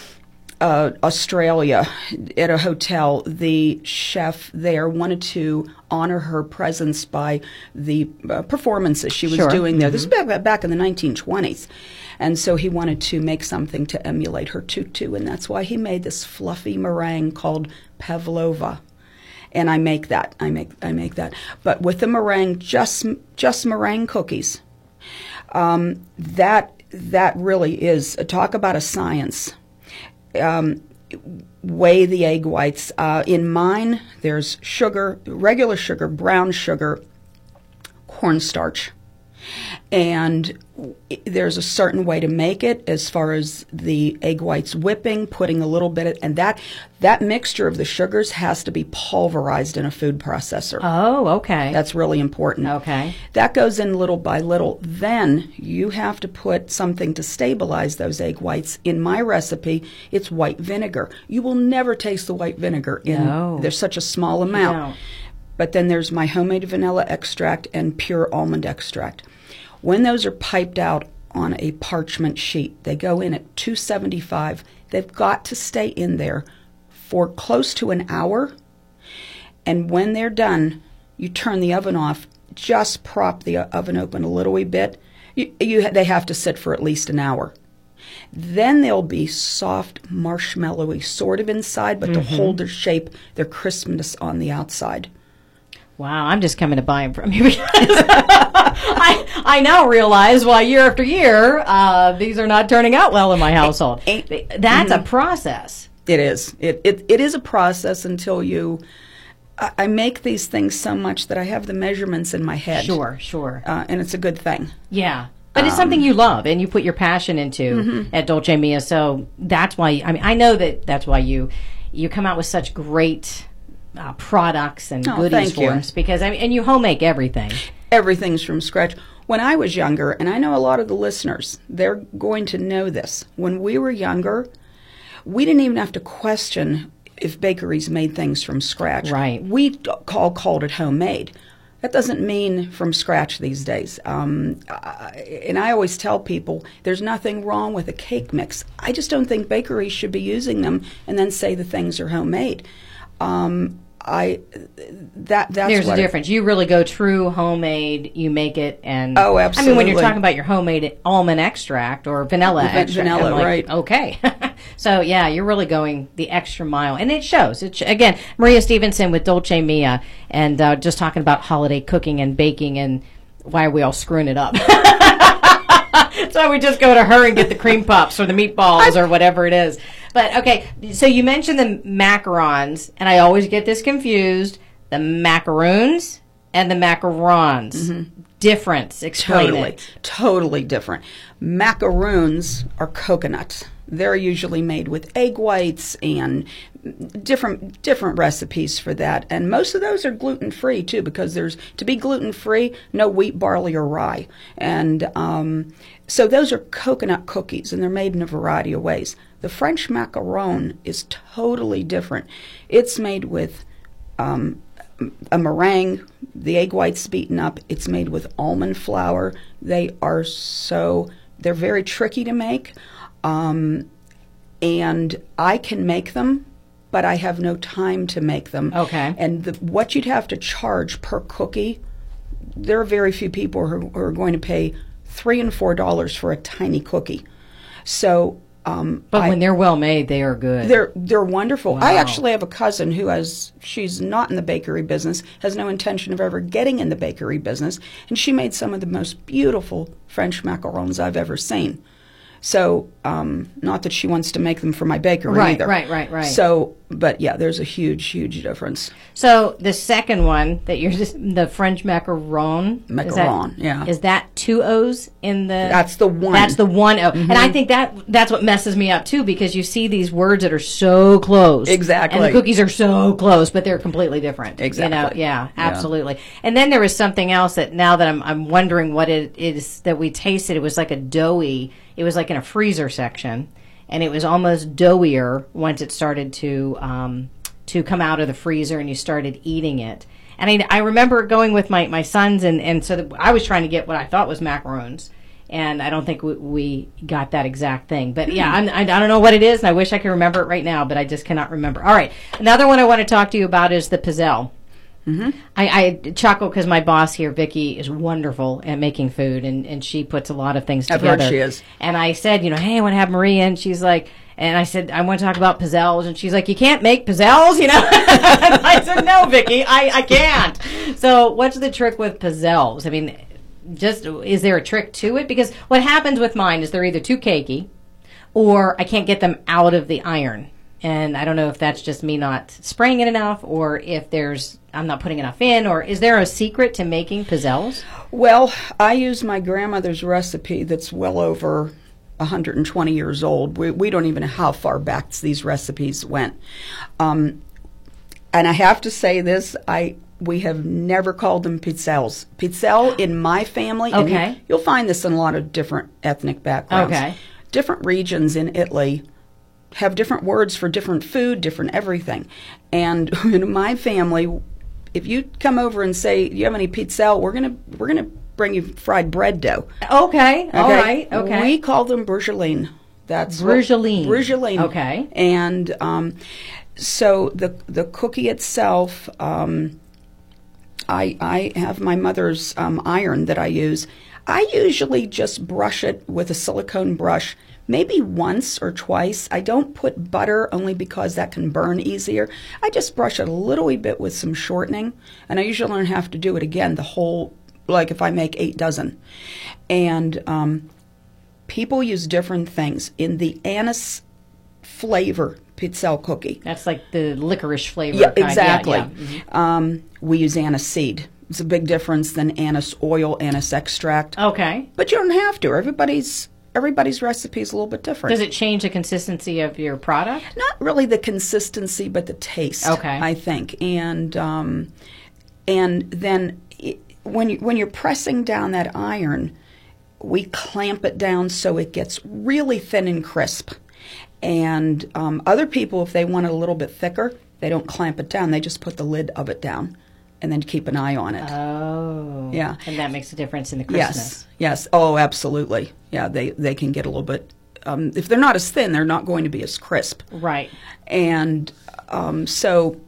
uh, Australia at a hotel, the chef there wanted to honor her presence by the uh, performances she was Sure. doing there. This is back, back in the nineteen twenties. And so he wanted to make something to emulate her tutu, and that's why he made this fluffy meringue called pavlova. And I make that. I make I make that. But with the meringue, just just meringue cookies. Um, that that really is talk about a science. Um, weigh the egg whites. Uh, in mine, there's sugar, regular sugar, brown sugar, cornstarch, and there's a certain way to make it as far as the egg whites whipping, putting a little bit of, and that that mixture of the sugars has to be pulverized in a food processor. Oh, okay. That's really important. Okay. That goes in little by little. Then you have to put something to stabilize those egg whites. In my recipe, it's white vinegar. You will never taste the white vinegar in No. there's such a small amount. don't. But then there's my homemade vanilla extract and pure almond extract. When those are piped out on a parchment sheet, they go in at two seventy-five. They've got to stay in there for close to an hour. And when they're done, you turn the oven off, just prop the oven open a little wee bit. You, you, they have to sit for at least an hour. Then they'll be soft, marshmallowy sort of inside, but to hold their shape, their crispness on the outside. Wow, I'm just coming to buy them from you because I, I now realize why year after year uh, these are not turning out well in my household. Ain't- That's a process. It is. It, it it is a process until you. I, I make these things so much that I have the measurements in my head. Sure, sure. Uh, and it's a good thing. Yeah. But it's something you love and you put your passion into at Dolce Mia. So that's why, I mean, I know that that's why you you come out with such great uh, products and Oh, goodies thank for you. us. Because, I mean, and you home make everything. Everything's from scratch. When I was younger, and I know a lot of the listeners, they're going to know this. When we were younger, we didn't even have to question if bakeries made things from scratch. Right. We d- call called it homemade. That doesn't mean from scratch these days. Um, I, and I always tell people there's nothing wrong with a cake mix. I just don't think bakeries should be using them and then say the things are homemade. Um, I that that's There's what a difference. You really go true homemade. You make it, and Oh, I mean, when you're absolutely. talking about your homemade almond extract or vanilla Va- extract, vanilla, I'm like, right. Okay, so yeah, you're really going the extra mile, and it shows. It sh- again, Maria Stevenson with Dolce Mia, and uh, just talking about holiday cooking and baking, and why are we all screwing it up? So we just go to her and get the cream puffs or the meatballs or whatever it is. But okay, so you mentioned the macarons, and I always get this confused. The macaroons and the macarons. Difference. Explain Totally, it. totally different. Macaroons are coconut. They're usually made with egg whites and different different recipes for that. And most of those are gluten free too, because there's to be gluten free, no wheat, barley, or rye. And um, so those are coconut cookies, and they're made in a variety of ways. The French macaron is totally different. It's made with um, a meringue, the egg whites beaten up. It's made with almond flour. They are so, they're very tricky to make. Um, and I can make them, but I have no time to make them. Okay. And the, what you'd have to charge per cookie, there are very few people who, who are going to pay three and four dollars for a tiny cookie. So, um, But I- when they're well made, they are good. they're they're wonderful. I Wow. actually have a cousin who has she's not in the bakery business, has no intention of ever getting in the bakery business, and she made some of the most beautiful French macarons I've ever seen. So, um, not that she wants to make them for my bakery Right, either. right, right, right. So, but yeah, there's a huge, huge difference. So the second one that you're just the French macaron. is that- Macaron, yeah. Is that two O's in the? That's the one. That's the one O. And I think that that's what messes me up too, because you see these words that are so close. Exactly. And the cookies are so close, but they're completely different. Exactly. You know? Yeah, absolutely. And then there was something else that now that I'm I'm wondering what it is that we tasted. It was like a doughy. It was like in a freezer section, and it was almost doughier once it started to um, to come out of the freezer and you started eating it. And I, I remember going with my, my sons, and, and so that I was trying to get what I thought was macarons, and I don't think we, we got that exact thing. But yeah, I'm, I, I don't know what it is, and I wish I could remember it right now, but I just cannot remember. All right, another one I want to talk to you about is the pizzelle. Mm-hmm. I, I chuckle because my boss here, Vicki, is wonderful at making food, and, and she puts a lot of things I've together. heard she is. And I said, you know, hey, I want to have Maria, and she's like, and I said, I want to talk about pizzelles, and she's like, you can't make pizzelles, you know? And I said, no, Vicki, I, I can't. So what's the trick with pizzelles? I mean, just, is there a trick to it? Because what happens with mine is they're either too cakey, or I can't get them out of the iron. And I don't know if that's just me not spraying it enough, or if there's I'm not putting enough in, or is there a secret to making pizzelles? Well, I use my grandmother's recipe that's well over one hundred twenty years old. We, we don't even know how far back these recipes went. Um, and I have to say this, I we have never called them pizzelles. Pizzelle in my family, and Okay. you, you'll find this in a lot of different ethnic backgrounds. Okay. Different regions in Italy have different words for different food, different everything. And in my family, if you come over and say, "Do you have any pizzelle?" we're gonna we're gonna bring you fried bread dough. Okay, all right, okay. We call them brugeline. That's Brugeline. What, brugeline. Okay. And um, so the the cookie itself, um, I I have my mother's um, iron that I use. I usually just brush it with a silicone brush. Maybe once or twice. I don't put butter only because that can burn easier. I just brush it a little wee bit with some shortening, and I usually don't have to do it again the whole, like if I make eight dozen. And um, people use different things. In the anise flavor pizzelle cookie, That's like the licorice flavor. yeah, kind. exactly. Yeah, yeah. Mhm. Um, we use anise seed. It's a big difference than anise oil, anise extract. Okay. But you don't have to. Everybody's everybody's recipe is a little bit different. Does it change the consistency of your product? Not really the consistency, but the taste. Okay. I think, and um, and then it, when you, when you're pressing down that iron, we clamp it down so it gets really thin and crisp. And um, other people, if they want it a little bit thicker, they don't clamp it down. They just put the lid of it down and then keep an eye on it. Oh. Yeah. And that makes a difference in the crispness. Yes. Yes. Oh, absolutely. Yeah, they, they can get a little bit, um, if they're not as thin, they're not going to be as crisp. Right. And um, so,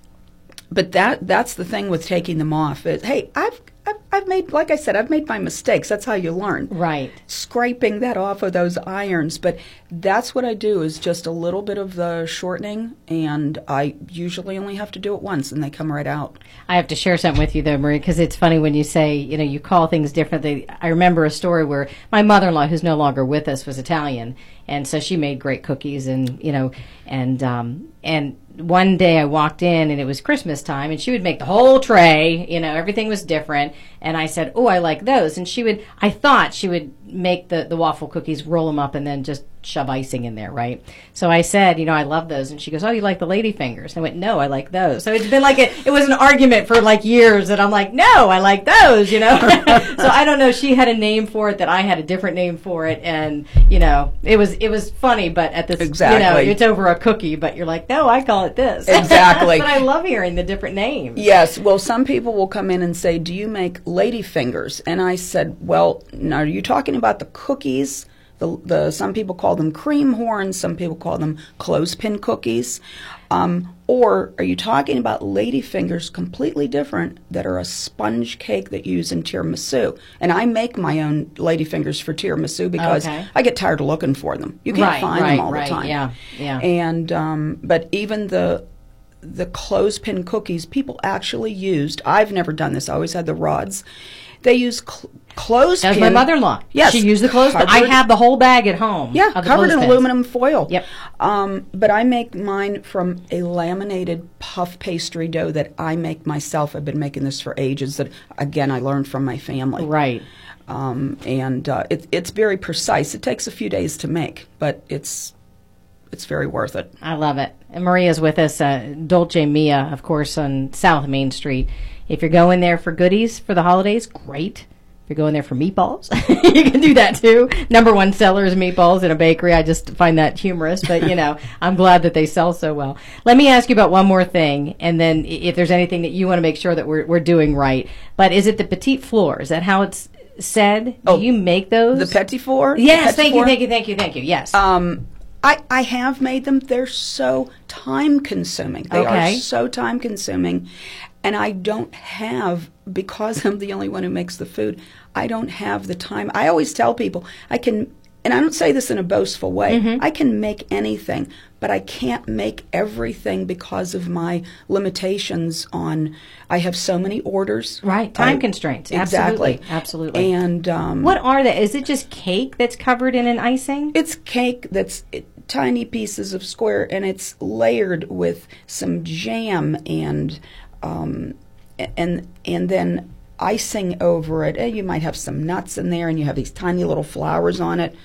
but that that's the thing with taking them off. Is, hey, I've, I've I've made, like I said, I've made my mistakes. That's how you learn. Right. Scraping that off of those irons. But that's what I do is just a little bit of the shortening, and I usually only have to do it once, and they come right out. I have to share something with you, though, Marie, because it's funny when you say, you know, you call things differently. I remember a story where my mother-in-law, who's no longer with us, was Italian, and so she made great cookies, and, you know, and um, and one day I walked in, and it was Christmas time, and she would make the whole tray, you know, everything was different, and I said, oh, I like those, and she would, I thought she would make the, the waffle cookies, roll them up, and then just shove icing in there, right? So I said, you know, I love those. And she goes, oh, you like the lady fingers? And I went, no, I like those. So it's been like, a, it was an argument for like years that I'm like, no, I like those, you know? So I don't know. She had a name for it that I had a different name for it. And, you know, it was, it was funny, but at this, exactly. you know, it's over a cookie, but you're like, no, I call it this. Exactly. But I love hearing the different names. Yes. Well, some people will come in and say, do you make lady fingers? And I said, well, now are you talking about the cookies? The, the some people call them cream horns, some people call them clothespin cookies. Um, or are you talking about lady fingers completely different that are a sponge cake that you use in tiramisu? And I make my own lady fingers for tiramisu because Okay. I get tired of looking for them. You can't Right, find right, them all right, the time. yeah, yeah. And um, but even the the clothespin cookies, people actually used. I've never done this. I always had the rods. They use cl- clothespin. That's my mother-in-law. Yes, She used the clothespin. I covered- have the whole bag at home. Yeah, of the covered in clothespins. aluminum foil. Yep. Um, but I make mine from a laminated puff pastry dough that I make myself. I've been making this for ages. That again, I learned from my family. Right. Um, and uh, it, it's very precise. It takes a few days to make, but it's it's very worth it. I love it. And Maria's with us, uh, Dolce Mia, of course, on South Main Street. If you're going there for goodies for the holidays, great. If you're going there for meatballs, you can do that too. Number one seller is meatballs in a bakery. I just find that humorous, but you know, I'm glad that they sell so well. Let me ask you about one more thing, and then if there's anything that you want to make sure that we're we're doing right. But is it the petite four? Is that how it's said? Do Oh, you make those? The petit four? Yes, Petit thank you, four? thank you, thank you, thank you. Yes. Um, I, I have made them. They're so time consuming. They Okay. are so time consuming. And I don't have, because I'm the only one who makes the food, I don't have the time. I always tell people, I can, and I don't say this in a boastful way, Mm-hmm. I can make anything, but I can't make everything because of my limitations on, I have so many orders. Right, time I- constraints. Exactly. Absolutely, absolutely. And um, What are they? Is it just cake that's covered in an icing? It's cake that's it, tiny pieces of square, and it's layered with some jam and um, and and then icing over it. And you might have some nuts in there, and you have these tiny little flowers on it.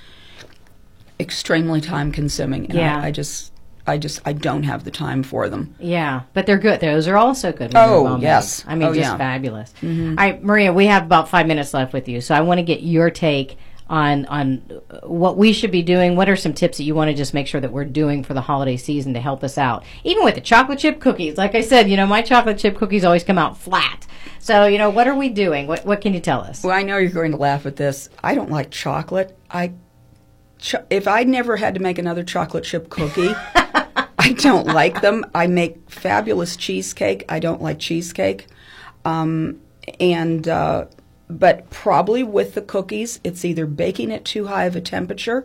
Extremely time consuming. And Yeah. I, I just, I just, I don't have the time for them. Yeah, but they're good. Those are also good. when they're Oh, well made. yes. I mean, Oh, just yeah. fabulous. All right, Maria, we have about five minutes left with you, so I want to get your take on on what we should be doing. What are some tips that you want to just make sure that we're doing for the holiday season to help us out? Even with the chocolate chip cookies, like I said, you know, my chocolate chip cookies always come out flat. So, you know, what are we doing? What what can you tell us? Well, I know you're going to laugh at this. I don't like chocolate. I, cho- if I never had to make another chocolate chip cookie, I don't like them. I make fabulous cheesecake. I don't like cheesecake. Um, and, uh, but probably with the cookies, it's either baking at too high of a temperature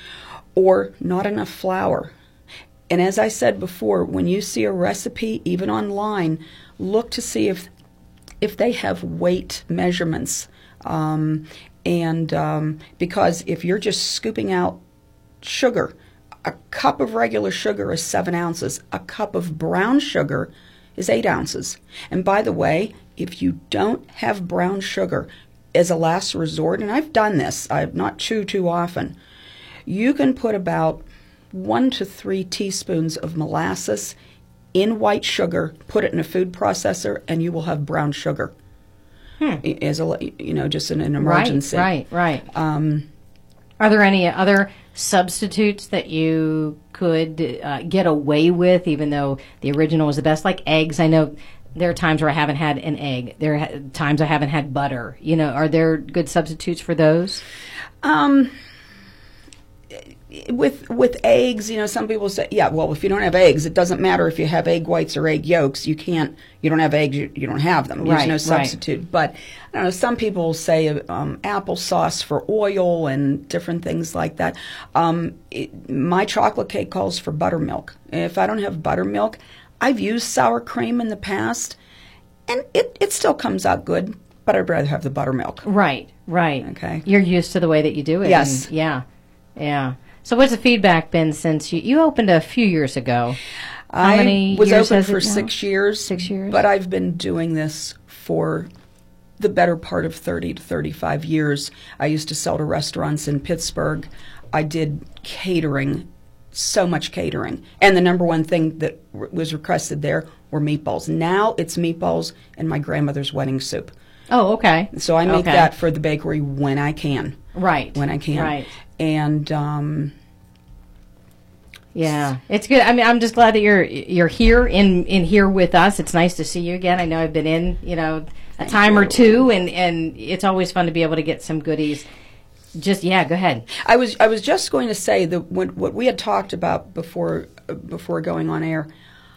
or not enough flour. And as I said before, when you see a recipe, even online, look to see if if they have weight measurements. Um, and um, because if you're just scooping out sugar, a cup of regular sugar is seven ounces. A cup of brown sugar is eight ounces. And by the way, if you don't have brown sugar as a last resort, and I've done this, I've not chew too often, you can put about one to three teaspoons of molasses in white sugar, put it in a food processor, and you will have brown sugar. Hmm. As a, you know, just in an emergency. Right, right, right. Um, Are there any other substitutes that you could uh, get away with, even though the original was the best? Like eggs. I know there are times where I haven't had an egg. There are ha- times I haven't had butter. You know, are there good substitutes for those? Um, with with eggs, you know, some people say, yeah, well, if you don't have eggs, it doesn't matter if you have egg whites or egg yolks. You can't, you don't have eggs, you, you don't have them. There's Right, no right. substitute. But I don't know, some people say um, applesauce for oil and different things like that. Um, it, my chocolate cake calls for buttermilk. If I don't have buttermilk, I've used sour cream in the past, and it, it still comes out good, but I'd rather have the buttermilk. Right, right. Okay. You're used to the way that you do it. Yes. and- yeah, yeah. So what's the feedback been since you, you opened a few years ago? How I many was years open has for it now? six years. Six years. But I've been doing this for the better part of thirty to thirty-five years. I used to sell to restaurants in Pittsburgh. I did catering, so much catering. And the number one thing that r- was requested there were meatballs. Now it's meatballs and my grandmother's wedding soup. Oh, okay. So I make Okay. that for the bakery when I can. Right. When I can. Right. And um, Yeah, it's good. I mean, I'm just glad that you're you're here in in here with us. It's nice to see you again. I know I've been in, you know, a Thank time or you. two, and and it's always fun to be able to get some goodies. Just yeah, go ahead. I was I was just going to say that when, what we had talked about before uh, before going on air.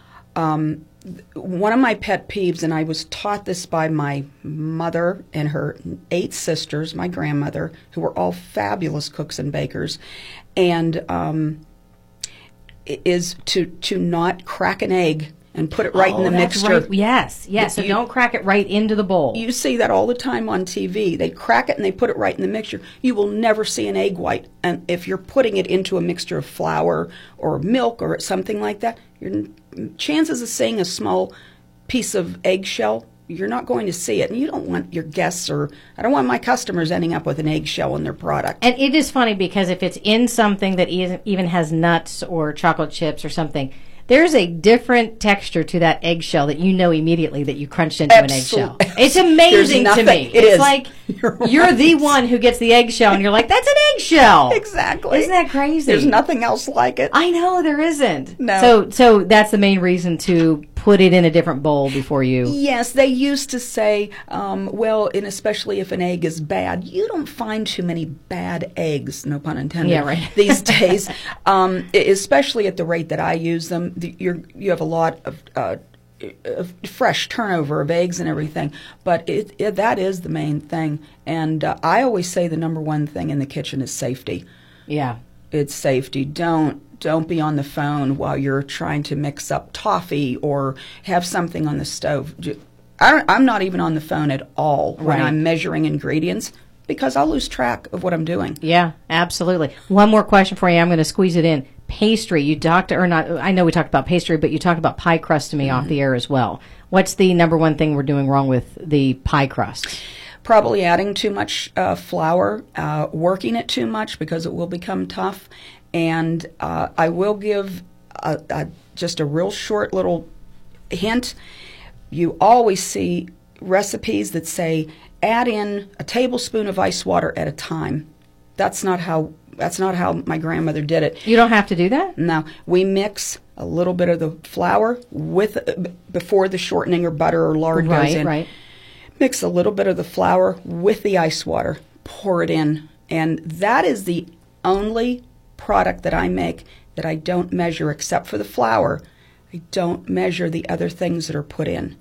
Um, th- one of my pet peeves, and I was taught this by my mother and her eight sisters, my grandmother, who were all fabulous cooks and bakers, and um, i- is to to not crack an egg and put it right Oh, in the that's mixture. right. Yes, yes. So You- don't crack it right into the bowl. You see that all the time on T V. They crack it and they put it right in the mixture. You will never see an egg white. And if you're putting it into a mixture of flour or milk or something like that, your chances of seeing a small piece of eggshell, you're not going to see it. And you don't want your guests or I don't want my customers ending up with an eggshell in their product. And it is funny because if it's in something that isn't- even has nuts or chocolate chips or something, there's a different texture to that eggshell that you know immediately that you crunched into an eggshell. Absolute- It's amazing There's to nothing- me. it it's is. like You're you're, right. the one who gets the eggshell, and you're like, "That's an eggshell." Exactly. Isn't that crazy? There's nothing else like it. I know there isn't. No. So so that's the main reason to put it in a different bowl before you. Yes, they used to say, um, well, and especially if an egg is bad, you don't find too many bad eggs, no pun intended, Yeah, right. these days, um, e- especially at the rate that I use them. The, you're, you have a lot of, uh, of fresh turnover of eggs and everything, but it, it, that is the main thing. And uh, I always say the number one thing in the kitchen is safety. Yeah. It's safety. Don't don't be on the phone while you're trying to mix up toffee or have something on the stove. Ju- I don't, I'm not even on the phone at all when Right. I'm measuring ingredients because I'll lose track of what I'm doing. Yeah, absolutely. One more question for you. I'm going to squeeze it in. Pastry. You talked, or not, I know we talked about pastry, but you talked about pie crust to me Mm-hmm. off the air as well. What's the number one thing we're doing wrong with the pie crust? Probably adding too much uh, flour, uh, working it too much because it will become tough. And uh, I will give a, a, just a real short little hint. You always see recipes that say add in a tablespoon of ice water at a time. That's not how that's not how my grandmother did it. You don't have to do that? Now, we mix a little bit of the flour with uh, before the shortening or butter or lard goes Right, in. right. Mix a little bit of the flour with the ice water, pour it in, and that is the only product that I make that I don't measure except for the flour. I don't measure the other things that are put in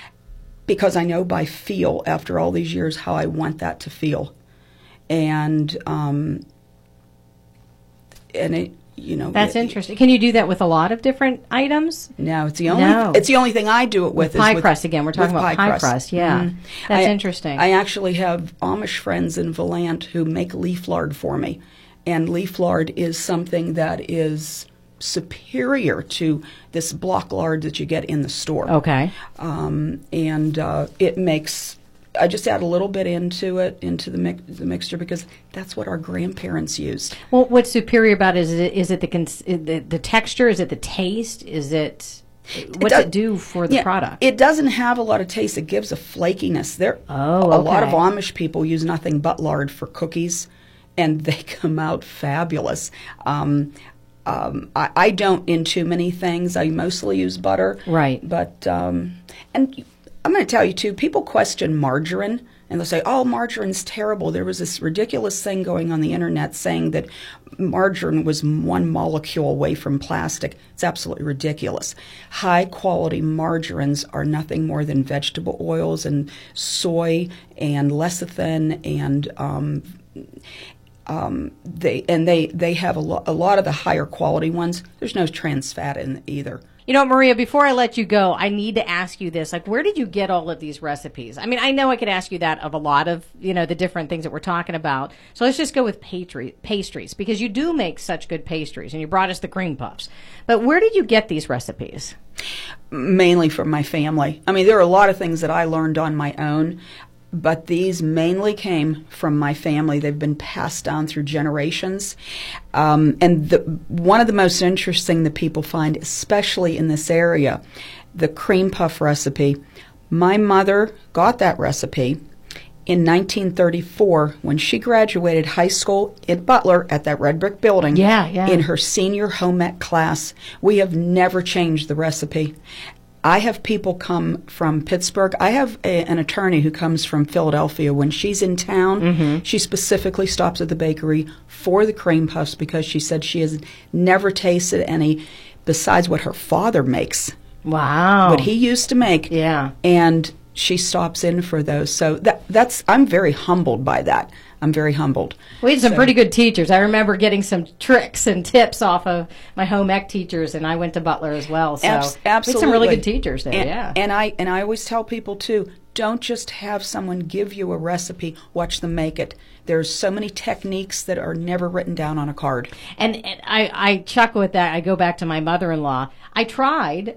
because I know by feel after all these years how I want that to feel. And um and it you know That's it- interesting. Can you do that with a lot of different items? No, it's the only No. it's the only thing I do it with, is pie with crust again. We're talking with about pie crust, yeah. Mhm. That's I- interesting. I actually have Amish friends in Valant who make leaf lard for me, and leaf lard is something that is superior to this block lard that you get in the store. Okay. Um, and uh, it makes. I just add a little bit into it, into the, mix, the mixture, because that's what our grandparents used. Well, what's superior about it? Is it, is it the, cons- the the texture? Is it the taste? Is it what's does- it do for the Yeah, product? It doesn't have a lot of taste. It gives a flakiness. There, Oh, a lot of okay. Amish people use nothing but lard for cookies and they come out fabulous. Um, um, I, I don't in too many things. I mostly use butter. Right. But, um, and I'm going to tell you, too, people question margarine. And they'll say, oh, margarine's terrible. There was this ridiculous thing going on the internet saying that margarine was one molecule away from plastic. It's absolutely ridiculous. High-quality margarines are nothing more than vegetable oils and soy and lecithin, and um, um, they and they they have a, lo- a lot of the higher quality ones. There's no trans fat in either. You know, Maria, before I let you go, I need to ask you this. Like, where did you get all of these recipes? I mean, I know I could ask you that of a lot of, you know, the different things that we're talking about. So let's just go with pastry, pastries, because you do make such good pastries, and you brought us the cream puffs. But where did you get these recipes? Mainly from my family. I mean, there are a lot of things that I learned on my own, but these mainly came from my family. They've been passed down through generations. Um, and the, one of the most interesting that people find, especially in this area, the cream puff recipe. My mother got that recipe in nineteen thirty-four when she graduated high school in Butler at that red brick building. Yeah, yeah. In her senior home ec class. We have never changed the recipe. I have people come from Pittsburgh. I have a, an attorney who comes from Philadelphia. When she's in town, mm-hmm. she specifically stops at the bakery for the cream puffs because she said she has never tasted any besides what her father makes. Wow. What he used to make. Yeah. And she stops in for those. So that that's I'm very humbled by that. I'm very humbled. We had some so. pretty good teachers. I remember getting some tricks and tips off of my home ec teachers, and I went to Butler as well. So Abs- absolutely. We had some really good teachers there, and, yeah. And I and I always tell people, too, don't just have someone give you a recipe, watch them make it. There's so many techniques that are never written down on a card. And, and I, I chuckle at that. I go back to my mother-in-law. I tried.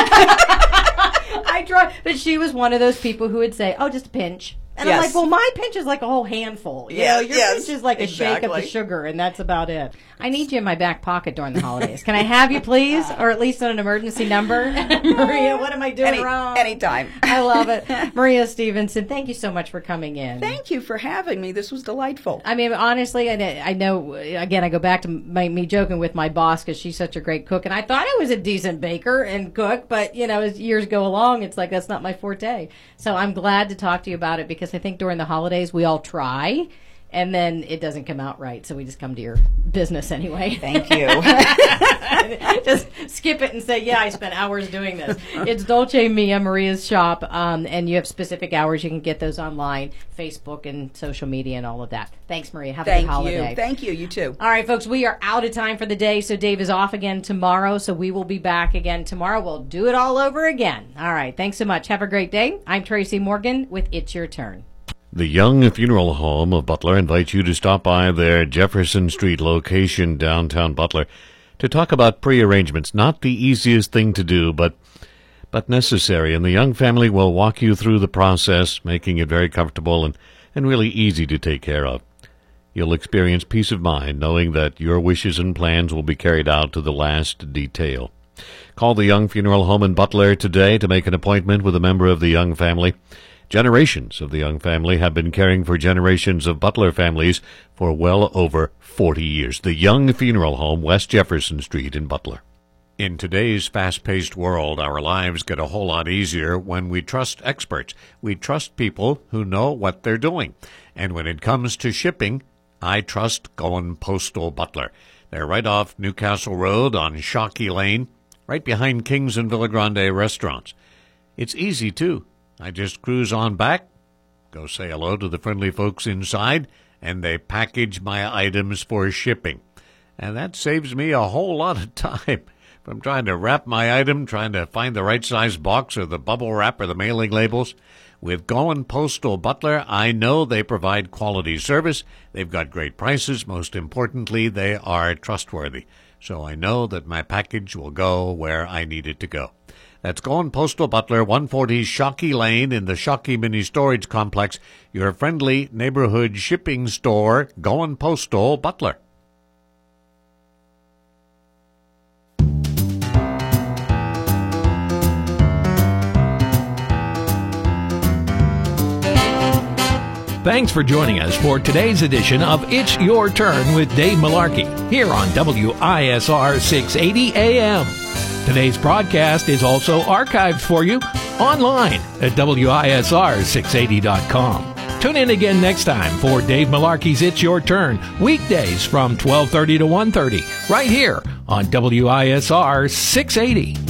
I tried. But she was one of those people who would say, oh, just a pinch. And yes. I'm like, well, my pinch is like a whole handful. You yeah, know, your yes, pinch is like a exactly. shake of the sugar, and that's about it. I need you in my back pocket during the holidays. Can I have you, please? Or at least on an emergency number? Maria, what am I doing Any, wrong? Anytime. I love it. Maria Stevenson, thank you so much for coming in. Thank you for having me. This was delightful. I mean, honestly, I, I know, again, I go back to my, me joking with my boss because she's such a great cook, and I thought I was a decent baker and cook, but, you know, as years go along, it's like that's not my forte. So I'm glad to talk to you about it because I think during the holidays, we all try, and then it doesn't come out right, so we just come to your business anyway. Thank you. Just skip it and say, yeah, I spent hours doing this. It's Dolce Mia, Maria's shop, um, and you have specific hours. You can get those online, Facebook and social media and all of that. Thanks, Maria. Have Thank a good holiday. you. Thank you. You too. All right, folks, we are out of time for the day, so Dave is off again tomorrow, so we will be back again tomorrow. We'll do it all over again. All right, thanks so much. Have a great day. I'm Tracy Morgan with It's Your Turn. The Young Funeral Home of Butler invites you to stop by their Jefferson Street location downtown Butler to talk about pre-arrangements. Not the easiest thing to do, but but necessary. And the Young family will walk you through the process, making it very comfortable and, and really easy to take care of. You'll experience peace of mind knowing that your wishes and plans will be carried out to the last detail. Call the Young Funeral Home in Butler today to make an appointment with a member of the Young family. Generations of the Young family have been caring for generations of Butler families for well over forty years. The Young Funeral Home, West Jefferson Street in Butler. In today's fast-paced world, our lives get a whole lot easier when we trust experts. We trust people who know what they're doing. And when it comes to shipping, I trust Going Postal Butler. They're right off Newcastle Road on Shockey Lane, right behind Kings and Villa Grande restaurants. It's easy, too. I just cruise on back, go say hello to the friendly folks inside, and they package my items for shipping. And that saves me a whole lot of time from trying to wrap my item, trying to find the right size box or the bubble wrap or the mailing labels. With Going Postal Butler, I know they provide quality service. They've got great prices. Most importantly, they are trustworthy. So I know that my package will go where I need it to go. That's Going Postal Butler, one forty Shockey Lane in the Shockey Mini Storage Complex, your friendly neighborhood shipping store, Going Postal Butler. Thanks for joining us for today's edition of It's Your Turn with Dave Malarkey here on W I S R six eighty A M. Today's broadcast is also archived for you online at W I S R six eighty dot com. Tune in again next time for Dave Malarkey's It's Your Turn, weekdays from twelve thirty to one thirty, right here on W I S R six eighty.